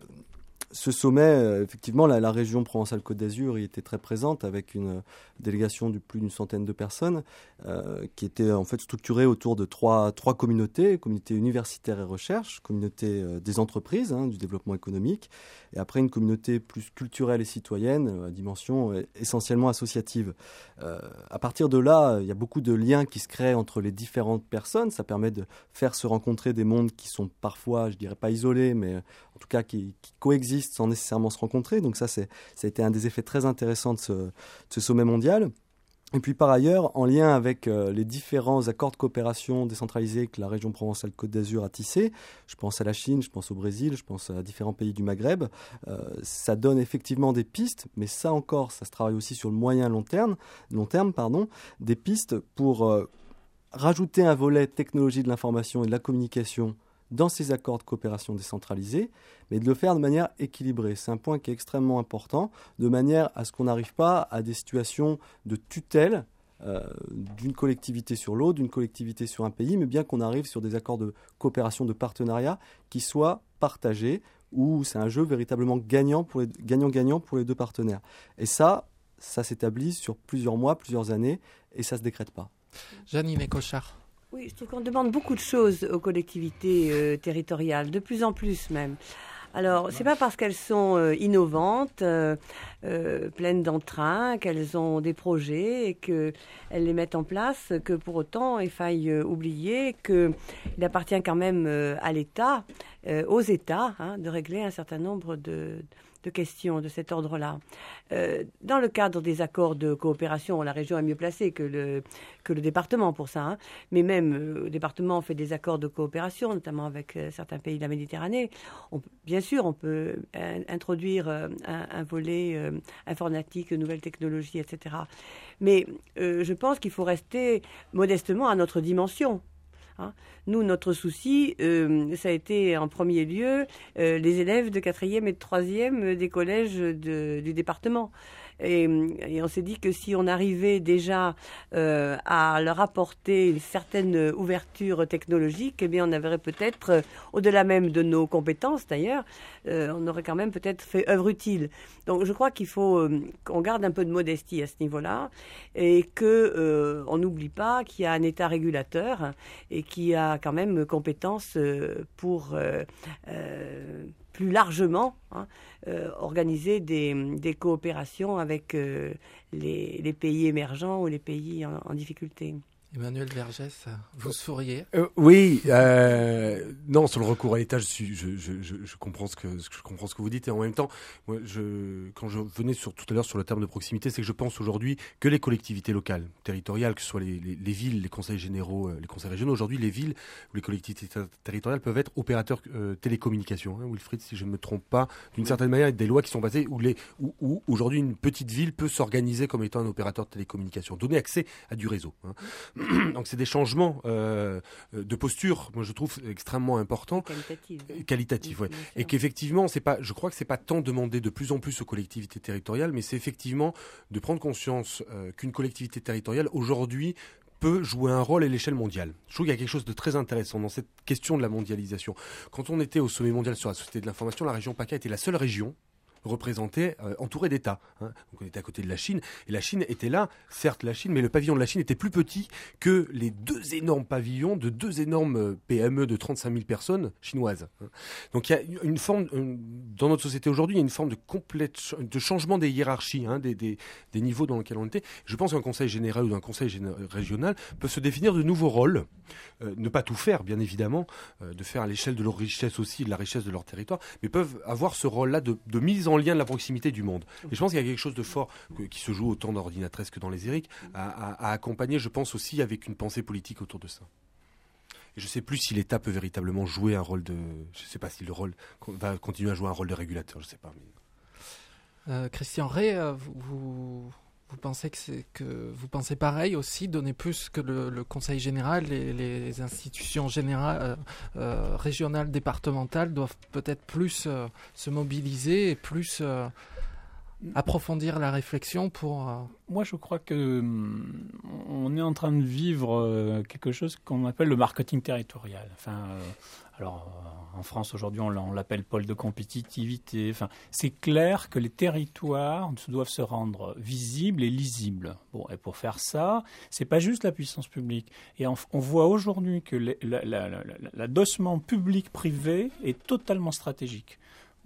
ce sommet, euh, effectivement, la, la région Provence-Alpes-Côte d'Azur y était très présente, avec une délégation de plus d'une centaine de personnes, euh, qui était en fait structurée autour de trois, trois communautés, communauté universitaire et recherche, communauté euh, des entreprises, hein, du développement économique, et après une communauté plus culturelle et citoyenne, à dimension euh, essentiellement associative. Euh, à partir de là, il y a beaucoup de liens qui se créent entre les différentes personnes. Ça permet de faire se rencontrer des mondes qui sont parfois, je dirais pas isolés, mais en tout cas qui, qui coexistent sans nécessairement se rencontrer. Donc ça, c'est, ça a été un des effets très intéressants de ce, de ce sommet mondial. Et puis par ailleurs, en lien avec euh, les différents accords de coopération décentralisés que la région Provence-Alpes-Côte d'Azur a tissés, je pense à la Chine, je pense au Brésil, je pense à différents pays du Maghreb, euh, ça donne effectivement des pistes, mais ça encore, ça se travaille aussi sur le moyen long terme, long terme pardon, des pistes pour euh, rajouter un volet technologie de l'information et de la communication dans ces accords de coopération décentralisés, mais de le faire de manière équilibrée. C'est un point qui est extrêmement important, de manière à ce qu'on n'arrive pas à des situations de tutelle euh, d'une collectivité sur l'autre, d'une collectivité sur un pays, mais bien qu'on arrive sur des accords de coopération, de partenariat qui soient partagés, où c'est un jeu véritablement gagnant pour les, gagnant-gagnant pour les deux partenaires. Et ça, ça s'établit sur plusieurs mois, plusieurs années, et ça ne se décrète pas. Janine Cochard. Oui, je trouve qu'on demande beaucoup de choses aux collectivités euh, territoriales, de plus en plus même. Alors, c'est pas parce qu'elles sont euh, innovantes, euh, euh, pleines d'entrain, qu'elles ont des projets et qu'elles les mettent en place, que pour autant il faille euh, oublier qu'il appartient quand même euh, à l'État, euh, aux États, hein, de régler un certain nombre de... de questions de cet ordre-là. Euh, dans le cadre des accords de coopération, la région est mieux placée que le, que le département pour ça, hein. Mais même euh, le département fait des accords de coopération, notamment avec euh, certains pays de la Méditerranée. On, bien sûr, on peut euh, introduire euh, un, un volet euh, informatique, nouvelles technologies, et cetera. Mais euh, je pense qu'il faut rester modestement à notre dimension. Hein. Nous, notre souci, euh, ça a été en premier lieu euh, les élèves de quatrième et de troisième des collèges de, du département. Et, et on s'est dit que si on arrivait déjà euh, à leur apporter une certaine ouverture technologique, eh bien on aurait peut-être, euh, au-delà même de nos compétences d'ailleurs, euh, on aurait quand même peut-être fait œuvre utile. Donc je crois qu'il faut euh, qu'on garde un peu de modestie à ce niveau-là et qu'on euh, n'oublie pas qu'il y a un État régulateur et qui a quand même compétence euh, pour... Euh, euh, plus largement, hein, euh, organiser des, des coopérations avec euh, les, les pays émergents ou les pays en, en difficulté. Emmanuel Vergès, vous souriez euh, Oui, euh, non, sur le recours à l'État, je, suis, je, je, je, je, comprends ce que, je comprends ce que vous dites. Et en même temps, moi, je, quand je venais sur, tout à l'heure sur le terme de proximité, c'est que je pense aujourd'hui que les collectivités locales, territoriales, que ce soit les, les, les villes, les conseils généraux, les conseils régionaux, aujourd'hui, les villes ou les collectivités territoriales peuvent être opérateurs euh, télécommunications. Hein, Wilfried, si je ne me trompe pas, d'une certaine manière, il y a des lois qui sont passées où, les, où, où aujourd'hui une petite ville peut s'organiser comme étant un opérateur de télécommunications, donner accès à du réseau. Hein. Donc c'est des changements euh, de posture, moi je trouve extrêmement importants, qualitatifs, qualitatifs, ouais. Et qu'effectivement, c'est pas, je crois que c'est pas tant demander de plus en plus aux collectivités territoriales, mais c'est effectivement de prendre conscience euh, qu'une collectivité territoriale aujourd'hui peut jouer un rôle à l'échelle mondiale. Je trouve qu'il y a quelque chose de très intéressant dans cette question de la mondialisation. Quand on était au sommet mondial sur la société de l'information, la région PACA était la seule région représentée, euh, entourée d'États. Hein. Donc on était à côté de la Chine, et la Chine était là, certes la Chine, mais le pavillon de la Chine était plus petit que les deux énormes pavillons de deux énormes P M E de trente-cinq mille personnes chinoises. Hein. Donc il y a une forme, une, dans notre société aujourd'hui, il y a une forme de complète, de changement des hiérarchies, hein, des, des, des niveaux dans lesquels on était. Je pense qu'un conseil général ou un conseil géné- régional peut se définir de nouveaux rôles, euh, ne pas tout faire, bien évidemment, euh, de faire à l'échelle de leur richesse aussi, de la richesse de leur territoire, mais peuvent avoir ce rôle-là de, de mise en en lien de la proximité du monde. Et je pense qu'il y a quelque chose de fort que, qui se joue autant d'ordinatrices que dans les E R I C, à, à, à accompagner, je pense aussi, avec une pensée politique autour de ça. Et je ne sais plus si l'État peut véritablement jouer un rôle de... Je ne sais pas si le rôle va continuer à jouer un rôle de régulateur, je ne sais pas. Mais... Euh, Christian Rey, euh, vous, Vous pensez que c'est que vous pensez pareil aussi, donner plus que le, le Conseil général, les, les institutions générales, euh, euh, régionales, départementales doivent peut-être plus euh, se mobiliser et plus euh, approfondir la réflexion pour... Euh... Moi, je crois que hum, on est en train de vivre euh, quelque chose qu'on appelle le marketing territorial. Enfin, euh, alors, euh, en France, aujourd'hui, on, on l'appelle pôle de compétitivité. Enfin, c'est clair que les territoires doivent se rendre visibles et lisibles. Bon, et pour faire ça, c'est pas juste la puissance publique. Et on, on voit aujourd'hui que les, la, la, la, la, l'adossement public-privé est totalement stratégique.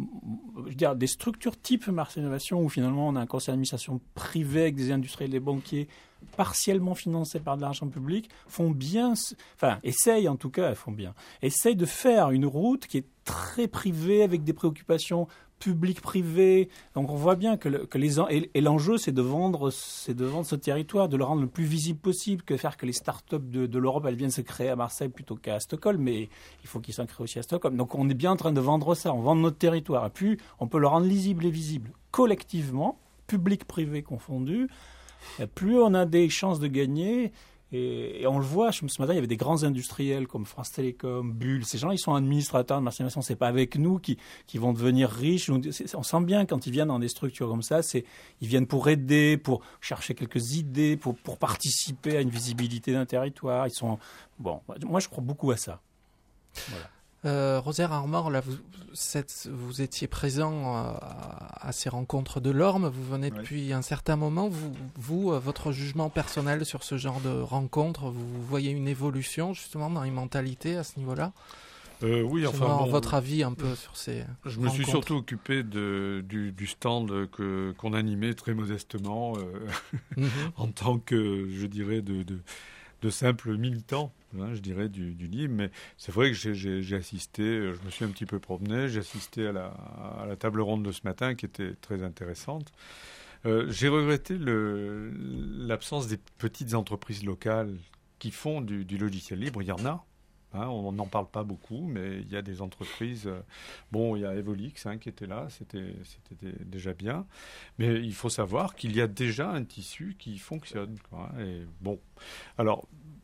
Je veux dire, des structures type Marseille Innovation où finalement on a un conseil d'administration privé avec des industriels et des banquiers partiellement financés par de l'argent public font bien, enfin essayent en tout cas, elles font bien, essayent de faire une route qui est très privée avec des préoccupations public-privé. Donc on voit bien que, le, que les et, et l'enjeu c'est de vendre c'est de vendre ce territoire, de le rendre le plus visible possible, que faire que les start-up de, de l'Europe elles viennent se créer à Marseille plutôt qu'à Stockholm, mais il faut qu'ils s'en créent aussi à Stockholm. Donc on est bien en train de vendre ça, on vend notre territoire et puis on peut le rendre lisible et visible collectivement, public-privé confondu. Plus on a des chances de gagner. Et, et on le voit, ce matin, il y avait des grands industriels comme France Télécom, Bull. Ces gens, ils sont administrateurs de Marseille Innovation. C'est pas avec nous qui, qui vont devenir riches. On sent bien quand ils viennent dans des structures comme ça, c'est, ils viennent pour aider, pour chercher quelques idées, pour, pour participer à une visibilité d'un territoire. Ils sont, bon, moi, je crois beaucoup à ça. Voilà. Euh, Rosaire Armand, là, vous, cette, vous étiez présent euh, à ces rencontres de l'Orme. Vous venez depuis oui. un certain moment. Vous, vous euh, votre jugement personnel sur ce genre de rencontres, vous voyez une évolution justement dans les mentalités à ce niveau-là? Euh, oui, enfin, bon, votre avis un peu sur ces Je rencontres. me suis surtout occupé de, du, du stand que, qu'on animait très modestement euh, mm-hmm. en tant que, je dirais, de, de, de simple militant. Hein, je dirais, du, du livre, mais c'est vrai que j'ai, j'ai, j'ai assisté, je me suis un petit peu promené, j'ai assisté à la, à la table ronde de ce matin qui était très intéressante. Euh, j'ai regretté le, l'absence des petites entreprises locales qui font du, du logiciel libre. Il y en a, hein, on n'en parle pas beaucoup, mais il y a des entreprises. Euh, bon, il y a Evolix hein, qui était là, c'était, c'était déjà bien, mais il faut savoir qu'il y a déjà un tissu qui fonctionne, quoi, et bon, alors.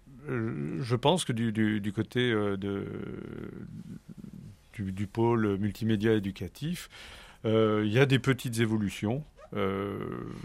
Je pense que du, du, du côté euh, de, du, du pôle multimédia éducatif, euh, il y a des petites évolutions, euh,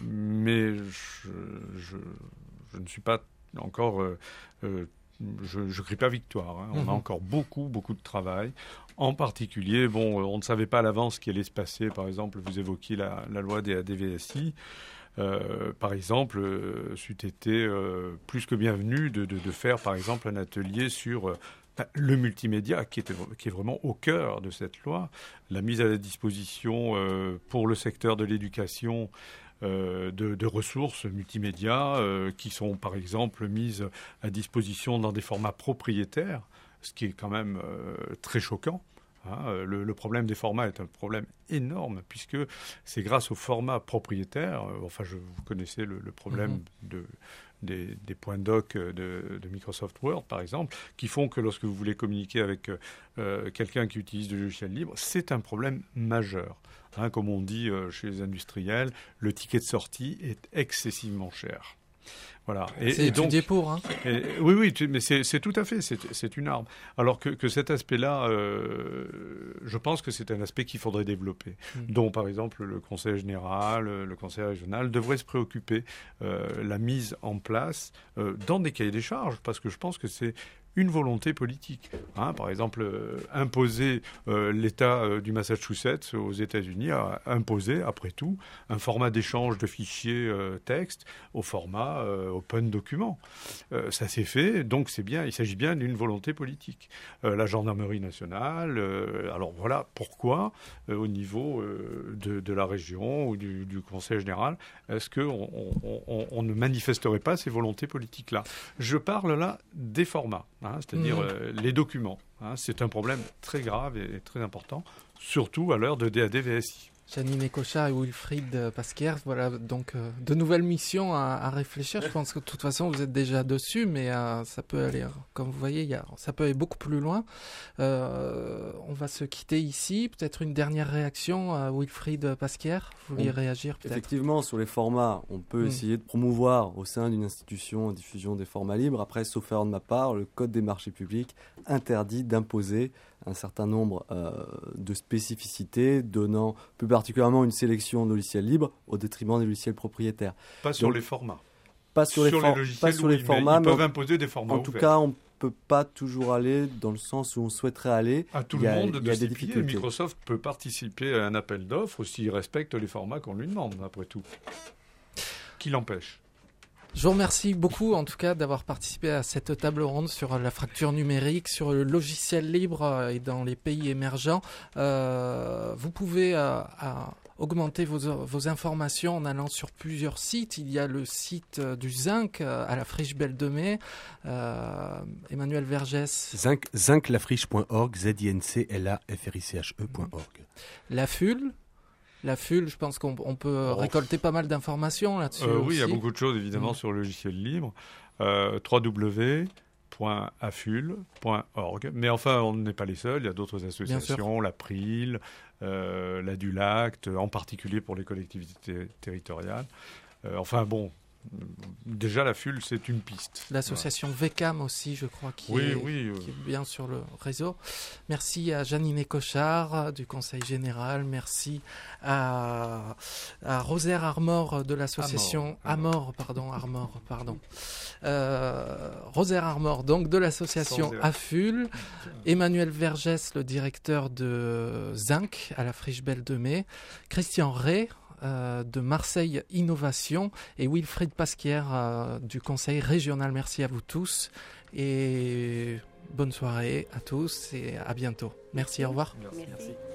mais je, je, je ne suis pas encore... Euh, euh, je ne crie pas victoire. Hein. On mmh. a encore beaucoup, beaucoup de travail. En particulier, bon, on ne savait pas à l'avance ce qui allait se passer. Par exemple, vous évoquiez la, la loi des A D V S I. Euh, par exemple, euh, c'eût été euh, plus que bienvenu de, de, de faire, par exemple, un atelier sur euh, le multimédia, qui, était, qui est vraiment au cœur de cette loi, la mise à la disposition euh, pour le secteur de l'éducation euh, de, de ressources multimédia euh, qui sont, par exemple, mises à disposition dans des formats propriétaires, ce qui est quand même euh, très choquant. Hein, le, le problème des formats est un problème énorme puisque c'est grâce aux formats propriétaires, euh, enfin je, vous connaissez le, le problème mm-hmm. de, des, des points doc de, de Microsoft Word par exemple, qui font que lorsque vous voulez communiquer avec euh, quelqu'un qui utilise du logiciel libre, c'est un problème majeur. Hein, comme on dit euh, chez les industriels, le ticket de sortie est excessivement cher. Voilà. Et, c'est et étudié donc, pour. Hein. Et, oui, oui, tu, mais c'est, c'est tout à fait, c'est, c'est une arme. Alors que, que cet aspect-là, euh, je pense que c'est un aspect qu'il faudrait développer, mmh. dont par exemple le Conseil général, le Conseil régional devrait se préoccuper euh, la mise en place euh, dans des cahiers des charges, parce que je pense que c'est une volonté politique. Hein, par exemple, euh, imposer euh, l'État euh, du Massachusetts aux États-Unis a imposé, après tout, un format d'échange de fichiers euh, texte au format euh, open document. Euh, ça s'est fait, donc c'est bien. Il s'agit bien d'une volonté politique. Euh, la gendarmerie nationale. Euh, alors voilà pourquoi, euh, au niveau euh, de, de la région ou du, du Conseil général, est-ce qu'on on, on, on ne manifesterait pas ces volontés politiques-là ? Je parle là des formats. Hein, c'est-à-dire mmh. euh, les documents. Hein, c'est un problème très grave et très important, surtout à l'heure de D A D V S I. Janine Cochard et Wilfried Pasquier, voilà donc euh, de nouvelles missions à, à réfléchir. Je pense que de toute façon vous êtes déjà dessus, mais euh, ça peut aller, comme vous voyez, y a, ça peut aller beaucoup plus loin. Euh, on va se quitter ici. Peut-être une dernière réaction à Wilfried Pasquier. Vous vouliez on, réagir peut-être? Effectivement, sur les formats, on peut mmh. essayer de promouvoir au sein d'une institution en diffusion des formats libres. Après, sauf erreur de ma part, le Code des marchés publics interdit d'imposer un certain nombre euh, de spécificités, donnant plus particulièrement une sélection de logiciels libres au détriment des logiciels propriétaires. Pas sur Donc, les formats. Pas sur, sur les, for- les logiciels, pas sur les oui, formats, mais ils peuvent imposer des formats en ouverts. tout cas, on ne peut pas toujours aller dans le sens où on souhaiterait aller. À tout il le a, monde il de y a des s'y plier. difficultés. Microsoft peut participer à un appel d'offres s'il respecte les formats qu'on lui demande, après tout. Qui l'empêche? Je vous remercie beaucoup, en tout cas, d'avoir participé à cette table ronde sur la fracture numérique, sur le logiciel libre et dans les pays émergents. Euh, vous pouvez euh, à augmenter vos, vos informations en allant sur plusieurs sites. Il y a le site du Zinc à la Friche Belle de Mai. Euh, Emmanuel Vergès. Zinc, zinc lafriche point org, Z I N C L A F R I C H E point org. La F U L. La F U L, je pense qu'on on peut oh. récolter pas mal d'informations là-dessus. Euh, aussi. oui, il y a beaucoup de choses évidemment mmh. sur le logiciel libre. Euh, w w w point a f u l point org. Mais enfin, on n'est pas les seuls. Il y a d'autres associations, l'April, euh, la Dulact, en particulier pour les collectivités territoriales. Euh, enfin bon. Déjà, la F U L, c'est une piste. L'association voilà. V C A M aussi, je crois, qui, oui, est, oui, euh... qui est bien sur le réseau. Merci à Janine Cochard du Conseil Général. Merci à, à Rosaire Armor de l'association Amor, Amor pardon, Armor, pardon. Euh, Rosaire Armor, donc de l'association A F U L. Emmanuel Vergès, le directeur de Zinc à la Friche Belle de Mai. Christian Ray. Euh, de Marseille Innovation et Wilfried Pasquier euh, du Conseil régional. Merci à vous tous et bonne soirée à tous et à bientôt. Merci, au revoir. Merci. Merci.